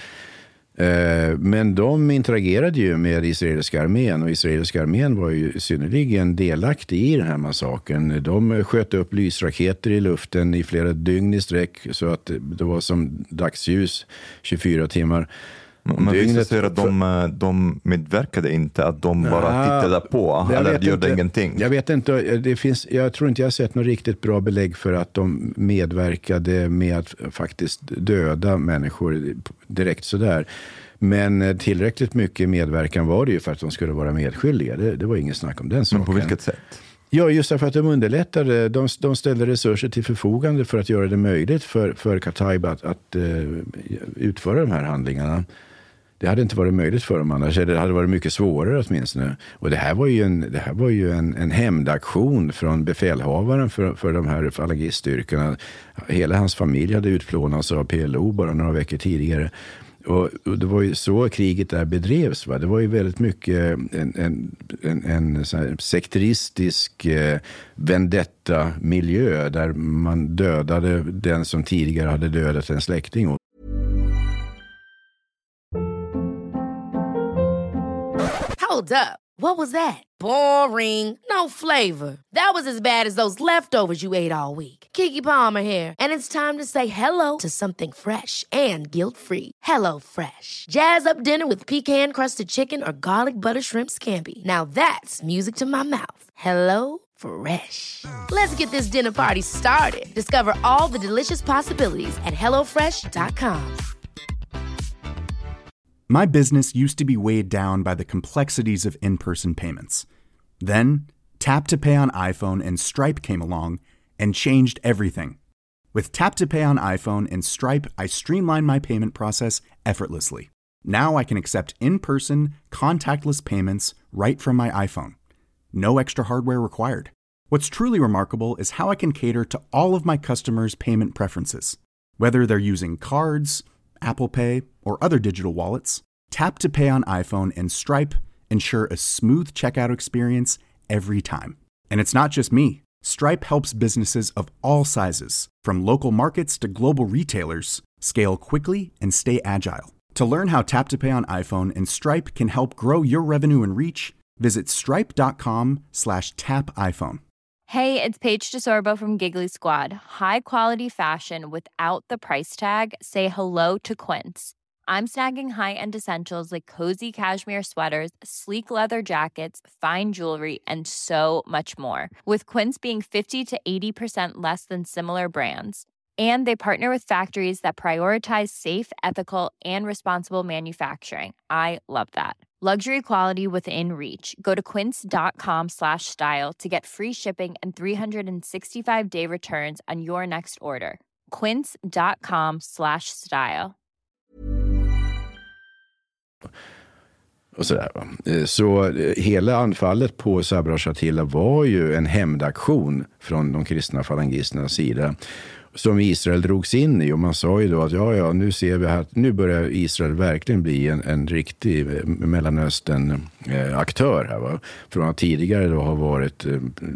Men de interagerade ju med israeliska armén och israeliska armén var ju synnerligen delaktig i den här massakern. De sköt upp lysraketer i luften i flera dygn i sträck så att det var som dagsljus 24 timmar. Men vissa säger att de medverkade inte, att de bara tittade på eller gjorde ingenting. Jag vet inte, jag tror inte jag har sett något riktigt bra belägg för att de medverkade med att faktiskt döda människor direkt sådär. Men tillräckligt mycket medverkan var det ju för att de skulle vara medskyldiga. Det var ingen snack om den saken. Men på vilket sätt? Ja, just därför att de underlättade. De ställde resurser till förfogande för att göra det möjligt för Kataib att utföra de här handlingarna. Det hade inte varit möjligt för dem annars. Det hade varit mycket svårare åtminstone. Och det här var ju en hämndaktion från befälhavaren för de här falangiststyrkorna. Hela hans familj hade utplånats av PLO bara några veckor tidigare. Och det var ju så kriget där bedrevs. Va? Det var ju väldigt mycket en sån här sekteristisk vendetta-miljö där man dödade den som tidigare hade dödat en släkting. Hold up. What was that? Boring. No flavor. That was as bad as those leftovers you ate all week. Keke Palmer here, and it's time to say hello to something fresh and guilt-free. Hello Fresh. Jazz up dinner with pecan-crusted chicken or garlic butter shrimp scampi. Now that's music to my mouth. Hello Fresh. Let's get this dinner party started. Discover all the delicious possibilities at hellofresh.com. My business used to be weighed down by the complexities of in-person payments. Then, Tap to Pay on iPhone and Stripe came along and changed everything. With Tap to Pay on iPhone and Stripe, I streamlined my payment process effortlessly. Now I can accept in-person, contactless payments right from my iPhone. No extra hardware required. What's truly remarkable is how I can cater to all of my customers' payment preferences. Whether they're using cards, Apple Pay, or other digital wallets, Tap to Pay on iPhone and Stripe ensure a smooth checkout experience every time. And it's not just me. Stripe helps businesses of all sizes, from local markets to global retailers, scale quickly and stay agile. To learn how Tap to Pay on iPhone and Stripe can help grow your revenue and reach, visit stripe.com/tapiphone. Hey, it's Paige DeSorbo from Giggly Squad. High quality fashion without the price tag. Say hello to Quince. I'm snagging high-end essentials like cozy cashmere sweaters, sleek leather jackets, fine jewelry, and so much more. With Quince being 50 to 80% less than similar brands. And they partner with factories that prioritize safe, ethical, and responsible manufacturing. I love that. Luxury quality within reach. Go to quince.com/style to get free shipping and 365-day returns on your next order. Quince.com/style. Och sådär, va? Så hela anfallet på Sabra Shatila var ju en hämndaktion från de kristna falangisternas sida som Israel drogs in i, och man sa ju då att ja, nu ser vi att nu börjar Israel verkligen bli en riktig Mellanöstern-aktör här, va? Från att tidigare då har varit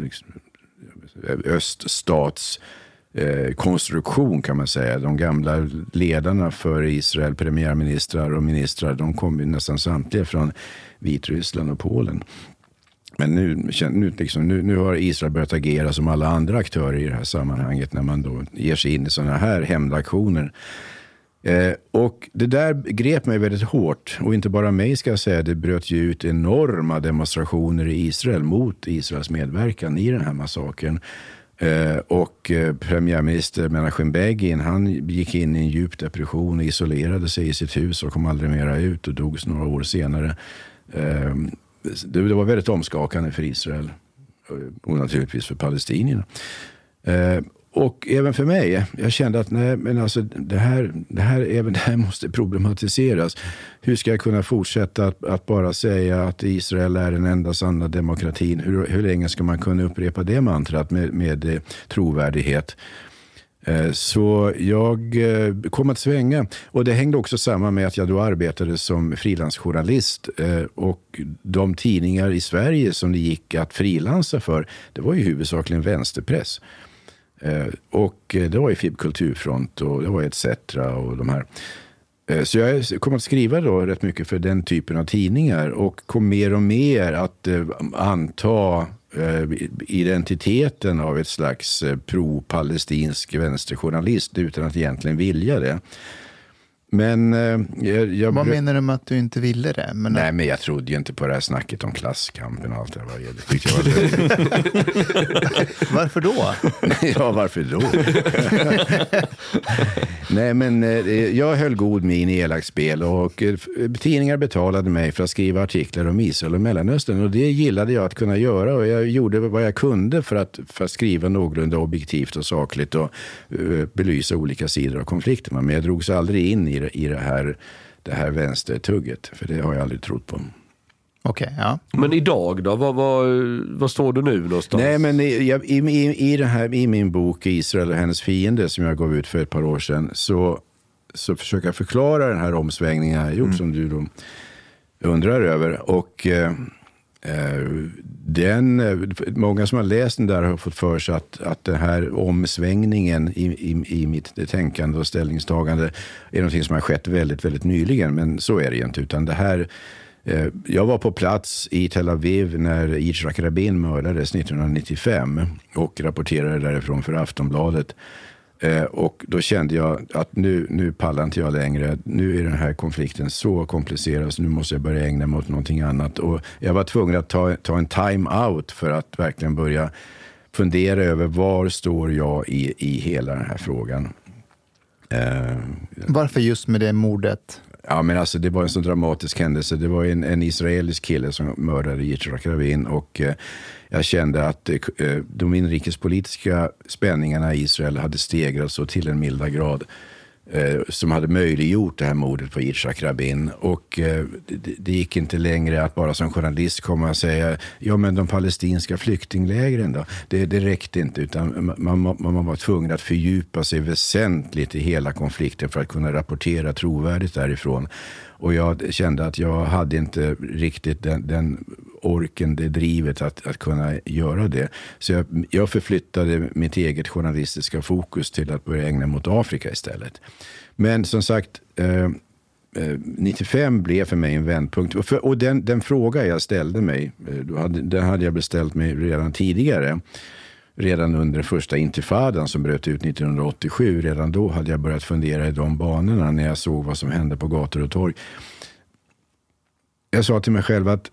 öststats konstruktion, kan man säga. De gamla ledarna för Israel, premiärministrar och ministrar, de kom ju nästan samtliga från Vitryssland och Polen. Men nu har Israel börjat agera som alla andra aktörer i det här sammanhanget när man då ger sig in i sådana här hämndaktioner. Och det där grep mig väldigt hårt, och inte bara mig ska jag säga, det bröt ju ut enorma demonstrationer i Israel mot Israels medverkan i den här massakern. Och premiärminister Menachem Begin, han gick in i en djup depression och isolerade sig i sitt hus och kom aldrig mera ut och dog några år senare. Det var väldigt omskakande för Israel och naturligtvis för palestinierna. Och även för mig, jag kände att nej, men alltså det här måste problematiseras. Hur ska jag kunna fortsätta att bara säga att Israel är den enda sanna demokratin? Hur länge ska man kunna upprepa det mantrat med trovärdighet? Så jag kom att svänga, och det hängde också samman med att jag då arbetade som frilansjournalist, och de tidningar i Sverige som det gick att frilansa för, det var ju huvudsakligen vänsterpress. Och det var ju FIB Kulturfront och det var ETC och de här. Så jag kom att skriva då rätt mycket för den typen av tidningar, och kom mer och mer att anta identiteten av ett slags pro-palestinsk vänsterjournalist utan att egentligen vilja det. Men vad menar du med att du inte ville det? Nej, men jag trodde ju inte på det här snacket om klasskampen och allt det där. Varför då? Ja, varför då? Nej, men jag höll god min i elakspel, och tidningar betalade mig för att skriva artiklar om Israel och Mellanöstern, och det gillade jag att kunna göra, och jag gjorde vad jag kunde för att skriva någorlunda objektivt och sakligt och belysa olika sidor av konflikterna, men jag drogs aldrig in i det här vänstertugget, för det har jag aldrig trott på. Okej, ja. Men idag då? Vad står du nu någonstans? Nej, men i min bok Israel och hennes fiende, som jag gav ut för ett par år sedan, så försöker jag förklara den här omsvängningen jag gjort, som du då undrar över. Och många som har läst den där har fått för sig att den här omsvängningen i mitt tänkande och ställningstagande är någonting som har skett väldigt, väldigt nyligen. Men så är det ju inte, utan det här... Jag var på plats i Tel Aviv när Yitzhak Rabin mördades 1995 och rapporterade därifrån för Aftonbladet. Och då kände jag att nu pallar inte jag längre. Nu är den här konflikten så komplicerad, så nu måste jag börja ägna mig åt någonting annat. Och jag var tvungen att ta en time-out för att verkligen börja fundera över var står jag i hela den här frågan. Varför just med det mordet? Ja, men alltså det var en så dramatisk händelse. Det var en israelisk kille som mördade Yitzhak Rabin, och jag kände att de inrikespolitiska spänningarna i Israel hade stegrats så till en milda grad som hade möjliggjort det här mordet på Yitzhak Rabin. Och det gick inte längre att bara som journalist komma och säga ja, men de palestinska flyktinglägren då, det räckte inte, utan man var tvungen att fördjupa sig väsentligt i hela konflikten för att kunna rapportera trovärdigt därifrån. Och jag kände att jag hade inte riktigt den orken, det drivet att kunna göra det. Så jag förflyttade mitt eget journalistiska fokus till att börja ägna mot Afrika istället. Men som sagt, 95 blev för mig en vändpunkt. Och den fråga jag ställde mig, den hade jag beställt mig redan tidigare. Redan under första intifadan som bröt ut 1987. Redan då hade jag börjat fundera i de banorna när jag såg vad som hände på gator och torg. Jag sa till mig själv att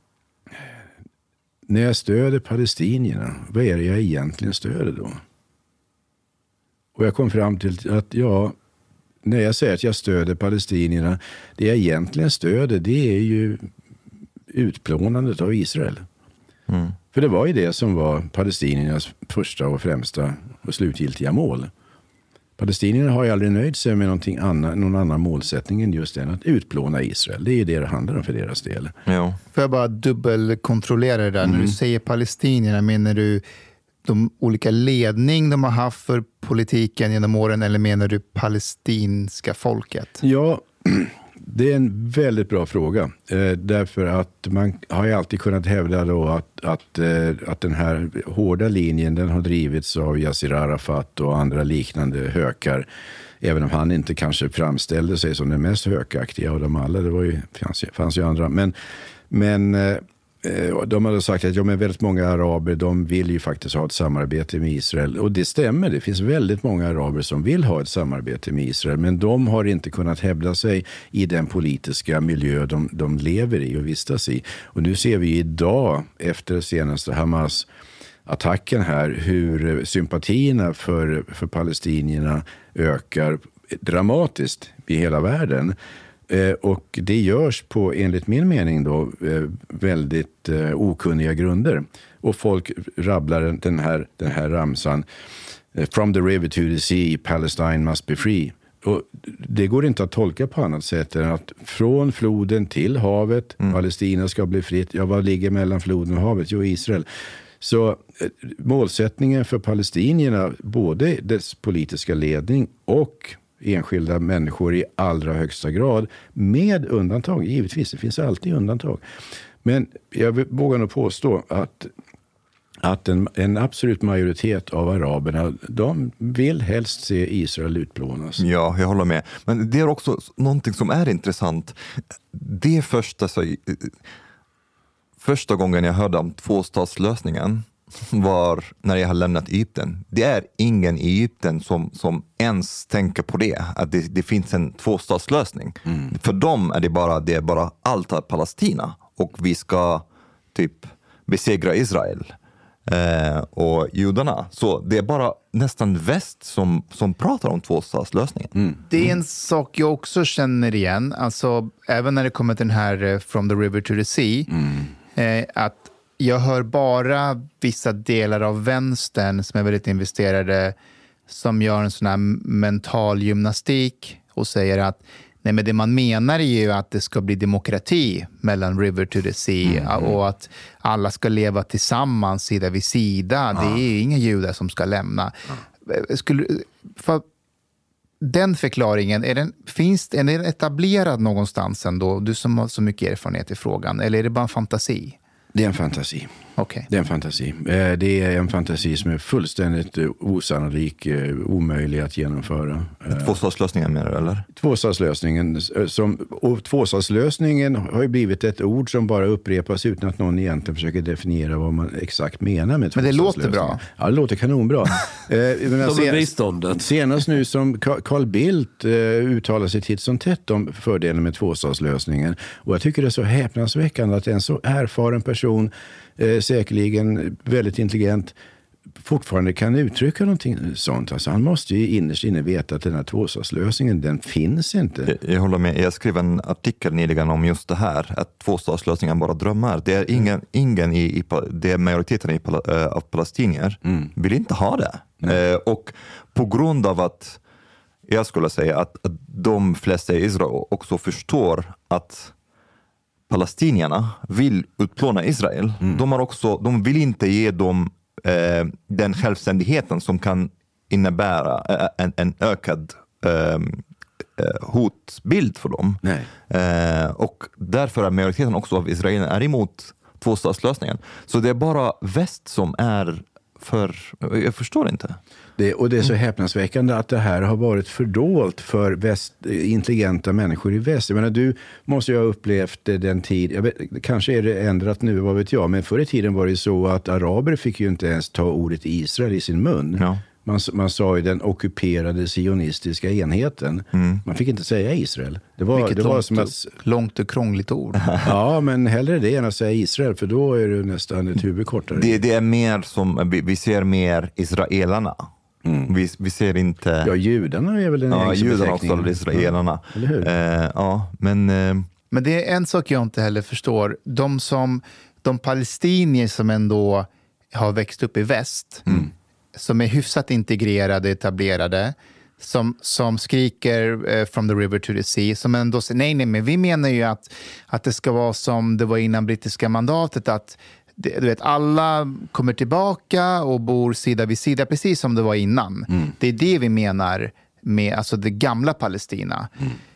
när jag stöder palestinierna, vad är det jag egentligen stöder då? Och jag kom fram till att när jag säger att jag stöder palestinierna, det jag egentligen stöder, det är ju utplånandet av Israel. Mm. För det var ju det som var palestiniernas första och främsta och slutgiltiga mål. Palestinierna har ju aldrig nöjt sig med någon annan målsättning än just den, att utplåna Israel. Det är ju det handlar om för deras del. Ja. Får jag bara dubbelkontrollera det där? När du säger palestinierna, menar du de olika ledning de har haft för politiken genom åren, eller menar du palestinska folket? Ja, det är en väldigt bra fråga. Därför att man har ju alltid kunnat hävda då att den här hårda linjen, den har drivits av Yasser Arafat och andra liknande hökar. Även om han inte kanske framställde sig som den mest hökaktiga av dem alla. Det var ju, fanns ju andra. Men de hade sagt att väldigt många araber, de vill ju faktiskt ha ett samarbete med Israel. Och det stämmer, det finns väldigt många araber som vill ha ett samarbete med Israel. Men de har inte kunnat hävda sig i den politiska miljö de lever i och vistas i. Och nu ser vi idag, efter senaste Hamas-attacken här, hur sympatierna för palestinierna ökar dramatiskt i hela världen. Och det görs på, enligt min mening då, väldigt okunniga grunder. Och folk rabblar den här ramsan: From the river to the sea, Palestine must be free. Och det går inte att tolka på annat sätt än att från floden till havet, Palestina ska bli fritt. Ja, vad ligger mellan floden och havet? Jo, Israel. Så målsättningen för palestinierna, både dess politiska ledning och enskilda människor i allra högsta grad, med undantag, givetvis, det finns alltid undantag. Men jag vågar nog påstå att en absolut majoritet av araberna, de vill helst se Israel utplånas. Ja, jag håller med. Men det är också någonting som är intressant. Det första gången jag hörde om tvåstatslösningen var när jag har lämnat Egypten. Det är ingen i Egypten som ens tänker på det, att det finns en tvåstatslösning. För dem är det är bara allt är Palestina och vi ska typ besegra Israel och judarna. Så det är bara nästan väst som pratar om tvåstatslösningen. Det är en sak jag också känner igen, alltså även när det kommer till den här From the river to the sea, att jag hör bara vissa delar av vänstern som är väldigt investerade, som gör en sån här mental gymnastik och säger att nej, men det man menar är ju att det ska bli demokrati mellan river to the sea och att alla ska leva tillsammans sida vid sida. Det är inga judar som ska lämna. För den förklaringen, finns den etablerad någonstans ändå? Du som har så mycket erfarenhet i frågan. Eller är det bara en fantasi? Det är en fantasi. Okay. Det är en fantasi. Det är en fantasi som är fullständigt osannolik, omöjlig att genomföra. Tvåstatslösningen menar du, eller? Tvåstatslösningen har ju blivit ett ord som bara upprepas utan att någon egentligen försöker definiera vad man exakt menar med tvåstatslösningen. Men det låter bra. Ja, det låter kanonbra. Senast nu som Carl Bildt uttalar sig titt som tätt om fördelen med tvåstatslösningen. Och jag tycker det är så häpnadsväckande att en så erfaren person, säkerligen väldigt intelligent, fortfarande kan uttrycka någonting sånt. Alltså, han måste ju innerst inne veta att den här tvåstatslösningen, den finns inte. Jag håller med. Jag skrev en artikel nyligen om just det här, att tvåstatslösningen bara drömmar. Det är ingen det är majoriteten av palestinier vill inte ha det. Och på grund av att jag skulle säga att de flesta i Israel också förstår att palestinierna vill utplåna Israel. De vill inte ge dem den självständigheten som kan innebära en ökad hotbild för dem. Och därför är majoriteten också av israelerna är emot tvåstatslösningen. Så det är bara väst som är för... Jag förstår inte. Det är så häpnadsväckande att det här har varit fördolt för intelligenta människor i väst. Jag menar, du måste ju ha upplevt den tid, kanske är det ändrat nu, vad vet jag, men förr i tiden var det så att araber fick ju inte ens ta ordet Israel i sin mun. Ja. Man sa ju den ockuperade sionistiska enheten. Man fick inte säga Israel. Det var som att... långt och krångligt ord. Ja, men hellre det än att säga Israel, för då är det nästan ett huvud kortare. Det är mer som, vi ser mer israelerna. Vi ser inte... Ja, judarna är väl den ja, judarna också, eller israelerna. Eller hur? Men det är en sak jag inte heller förstår. De palestinier som ändå har växt upp i väst, som är hyfsat integrerade, etablerade, som skriker from the river to the sea, som ändå säger nej, men vi menar ju att det ska vara som det var innan brittiska mandatet, att du vet, alla kommer tillbaka och bor sida vid sida precis som det var innan. Det är det vi menar med alltså det gamla Palestina.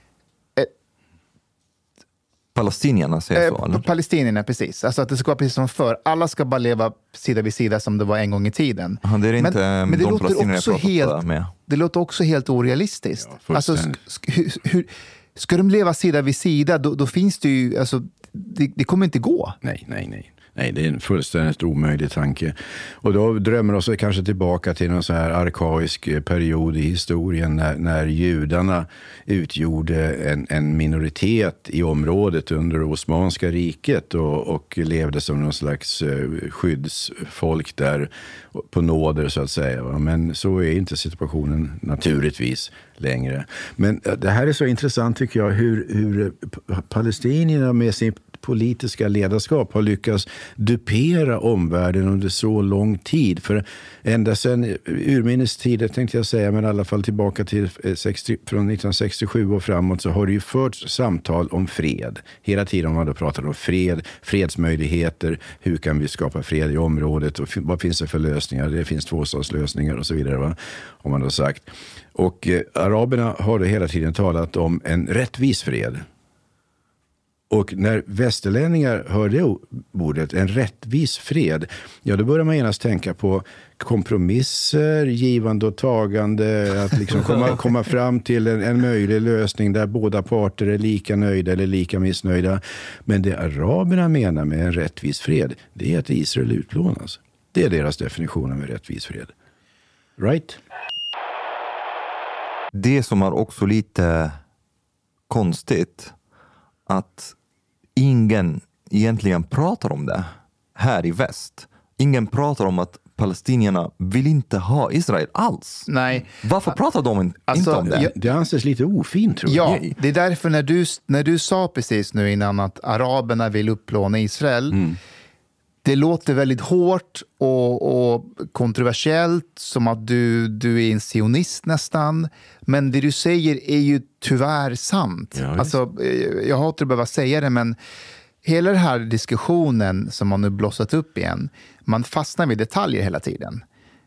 Palestinierna säger så, eller? Palestinierna, precis. Alltså att det ska vara precis som förr. Alla ska bara leva sida vid sida som det var en gång i tiden. Det är inte men det låter också helt med. Det låter också helt orealistiskt. Ja, alltså, ska de leva sida vid sida, då finns det ju... Alltså, det kommer inte gå. Nej, det är en fullständigt omöjlig tanke. Och då drömmer oss kanske tillbaka till någon så här arkaisk period i historien när judarna utgjorde en minoritet i området under Osmanska riket och levde som någon slags skyddsfolk där på nåder så att säga. Men så är inte situationen naturligtvis längre. Men det här är så intressant tycker jag, hur palestinierna med sin politiska ledarskap har lyckats dupera omvärlden under så lång tid. För ända sedan urminnes tider tänkte jag säga, men i alla fall tillbaka till från 1967 och framåt så har det ju förts samtal om fred. Hela tiden har man då pratat om fred, fredsmöjligheter, hur kan vi skapa fred i området och vad finns det för lösningar? Det finns tvåstatslösningar och så vidare, va? Har man då sagt. Och araberna har då hela tiden talat om en rättvis fred. Och när västerlänningar hör det ordet, en rättvis fred, ja då börjar man genast tänka på kompromisser, givande och tagande, att liksom komma fram till en möjlig lösning där båda parter är lika nöjda eller lika missnöjda. Men det araberna menar med en rättvis fred, det är att Israel utplånas. Det är deras definition av en rättvis fred. Right? Det som är också lite konstigt, att ingen egentligen pratar om det här i väst. Ingen pratar om att palestinierna vill inte ha Israel alls. Nej. Varför pratar de inte om det? Det anses lite ofint, tror jag. Ja, det är därför när du sa precis nu innan att araberna vill utplåna Israel, det låter väldigt hårt och kontroversiellt, som att du är en sionist nästan. Men det du säger är ju tyvärr sant. Ja, alltså, jag hatar att behöva säga det, men hela den här diskussionen som man nu blossat upp igen, man fastnar vid detaljer hela tiden.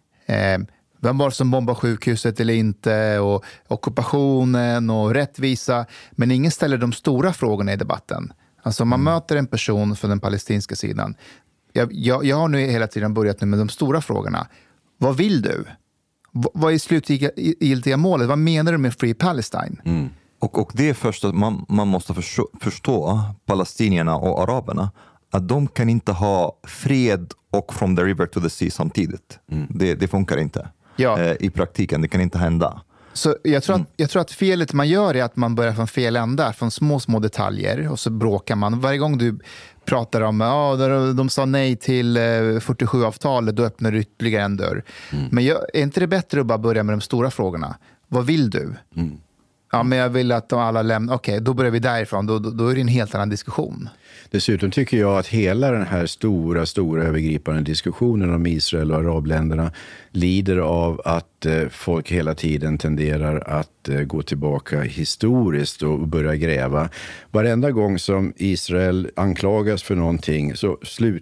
Vem var det som bombade sjukhuset eller inte, och ockupationen och rättvisa, men ingen ställer de stora frågorna i debatten. Alltså man möter en person från den palestinska sidan. Jag har nu hela tiden börjat nu med de stora frågorna. Vad vill du? Vad är slutgiltiga målet? Vad menar du med Free Palestine? Och det är först att man måste förstå palestinierna och araberna, att de kan inte ha fred och from the river to the sea samtidigt. Det funkar inte. Ja. I praktiken, det kan inte hända. Så jag tror att felet man gör är att man börjar från fel ända, från små detaljer, och så bråkar man. Varje gång du pratar om de sa nej till 47-avtalet, då öppnar du ytterligare en dörr. Men är inte det bättre att bara börja med de stora frågorna? Vad vill du? Ja, men jag vill att de alla lämnar. Okej, då börjar vi därifrån. Då är det en helt annan diskussion. Dessutom tycker jag att hela den här stora övergripande diskussionen om Israel och arabländerna lider av att folk hela tiden tenderar att gå tillbaka historiskt och börja gräva. Varenda gång som Israel anklagas för någonting så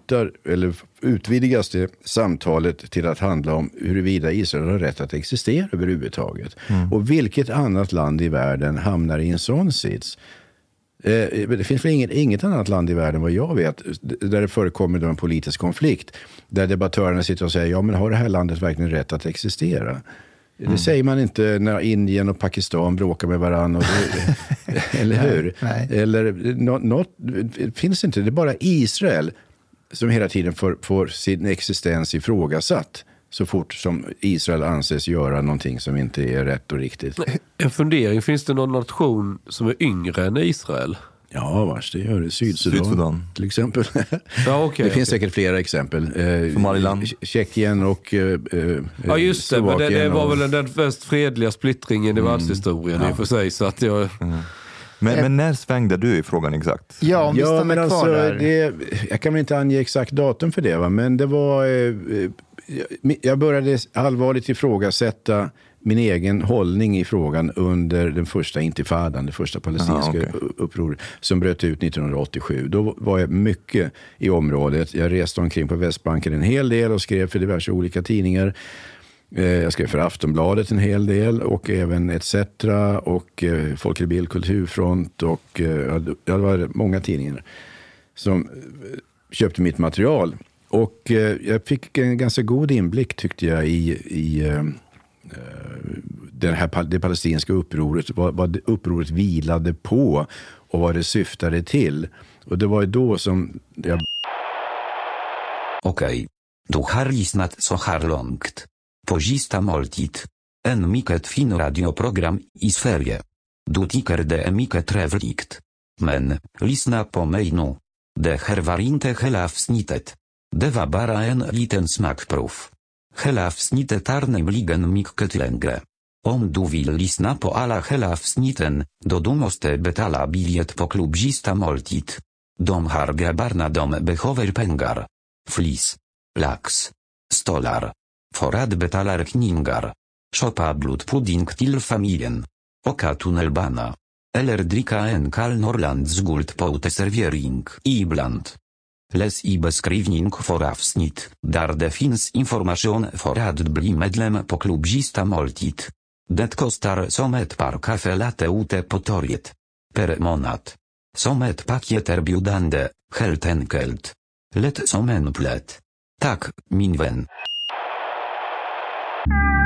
utvidgas det samtalet till att handla om huruvida Israel har rätt att existera överhuvudtaget. Och vilket annat land i världen hamnar i en sån sits? Det finns väl inget annat land i världen vad jag vet där det förekommer en politisk konflikt där debattörerna sitter och säger, ja men har det här landet verkligen rätt att existera? Det säger man inte när Indien och Pakistan bråkar med varandra. Eller hur? Nej. Eller något finns inte. Det är bara Israel som hela tiden får sin existens ifrågasatt så fort som Israel anses göra någonting som inte är rätt och riktigt. En fundering, finns det någon nation som är yngre än Israel? Ja, vars det gör det. Sydsudan till exempel. Ja, okay, det finns säkert flera exempel. Somaliland. Tjeckien och ja, just det. Men det var väl den mest fredliga splittringen i världshistorien i och för sig. Så att Men när svängde du i frågan exakt? Ja, om vi stannar kvar där. Jag kan väl inte ange exakt datum för det, va? Men det var... jag började allvarligt ifrågasätta min egen hållning i frågan under den första intifadan, det första palestinska upproret som bröt ut 1987. Då var jag mycket i området. Jag reste omkring på Västbanken en hel del och skrev för diverse olika tidningar. Jag skrev för Aftonbladet en hel del och även ETC och Folklig Bild, Kulturfront och det var många tidningar som köpte mitt material. Och jag fick en ganska god inblick, tyckte jag, i det palestinska upproret, vad upproret vilade på och vad det syftade till. Och det var ju då som jag... Okej. Du har lyssnat så här långt. På Sista måltid. En mycket fin radioprogram i Sverige. Du tycker det är mycket trevligt. Men, lyssna på mig nu. Det här var inte hela avsnittet. Det var bara en liten smakprov. Hela avsnittet är nämligen mycket längre. Om du vill lyssna på alla hela avsnitten, då du måste betala biljett på Klubb Sista måltid. De här grabbarna de behöver pengar. Flis. Lax. Stolar. För att betala räkningar. Shoppa blodpudding till familjen. Åka tunnelbana. Eller dricka en kall Norrlands Guld på uteservering ibland. Läs i beskrivning för avsnitt, där det finns information för att bli medlem på Klubb Sista måltid. Det kostar som ett par kaffe latte ute på torget. Per månad. Som ett paketerbjudande, helt enkelt. Lätt som en plätt. Tack, min vän.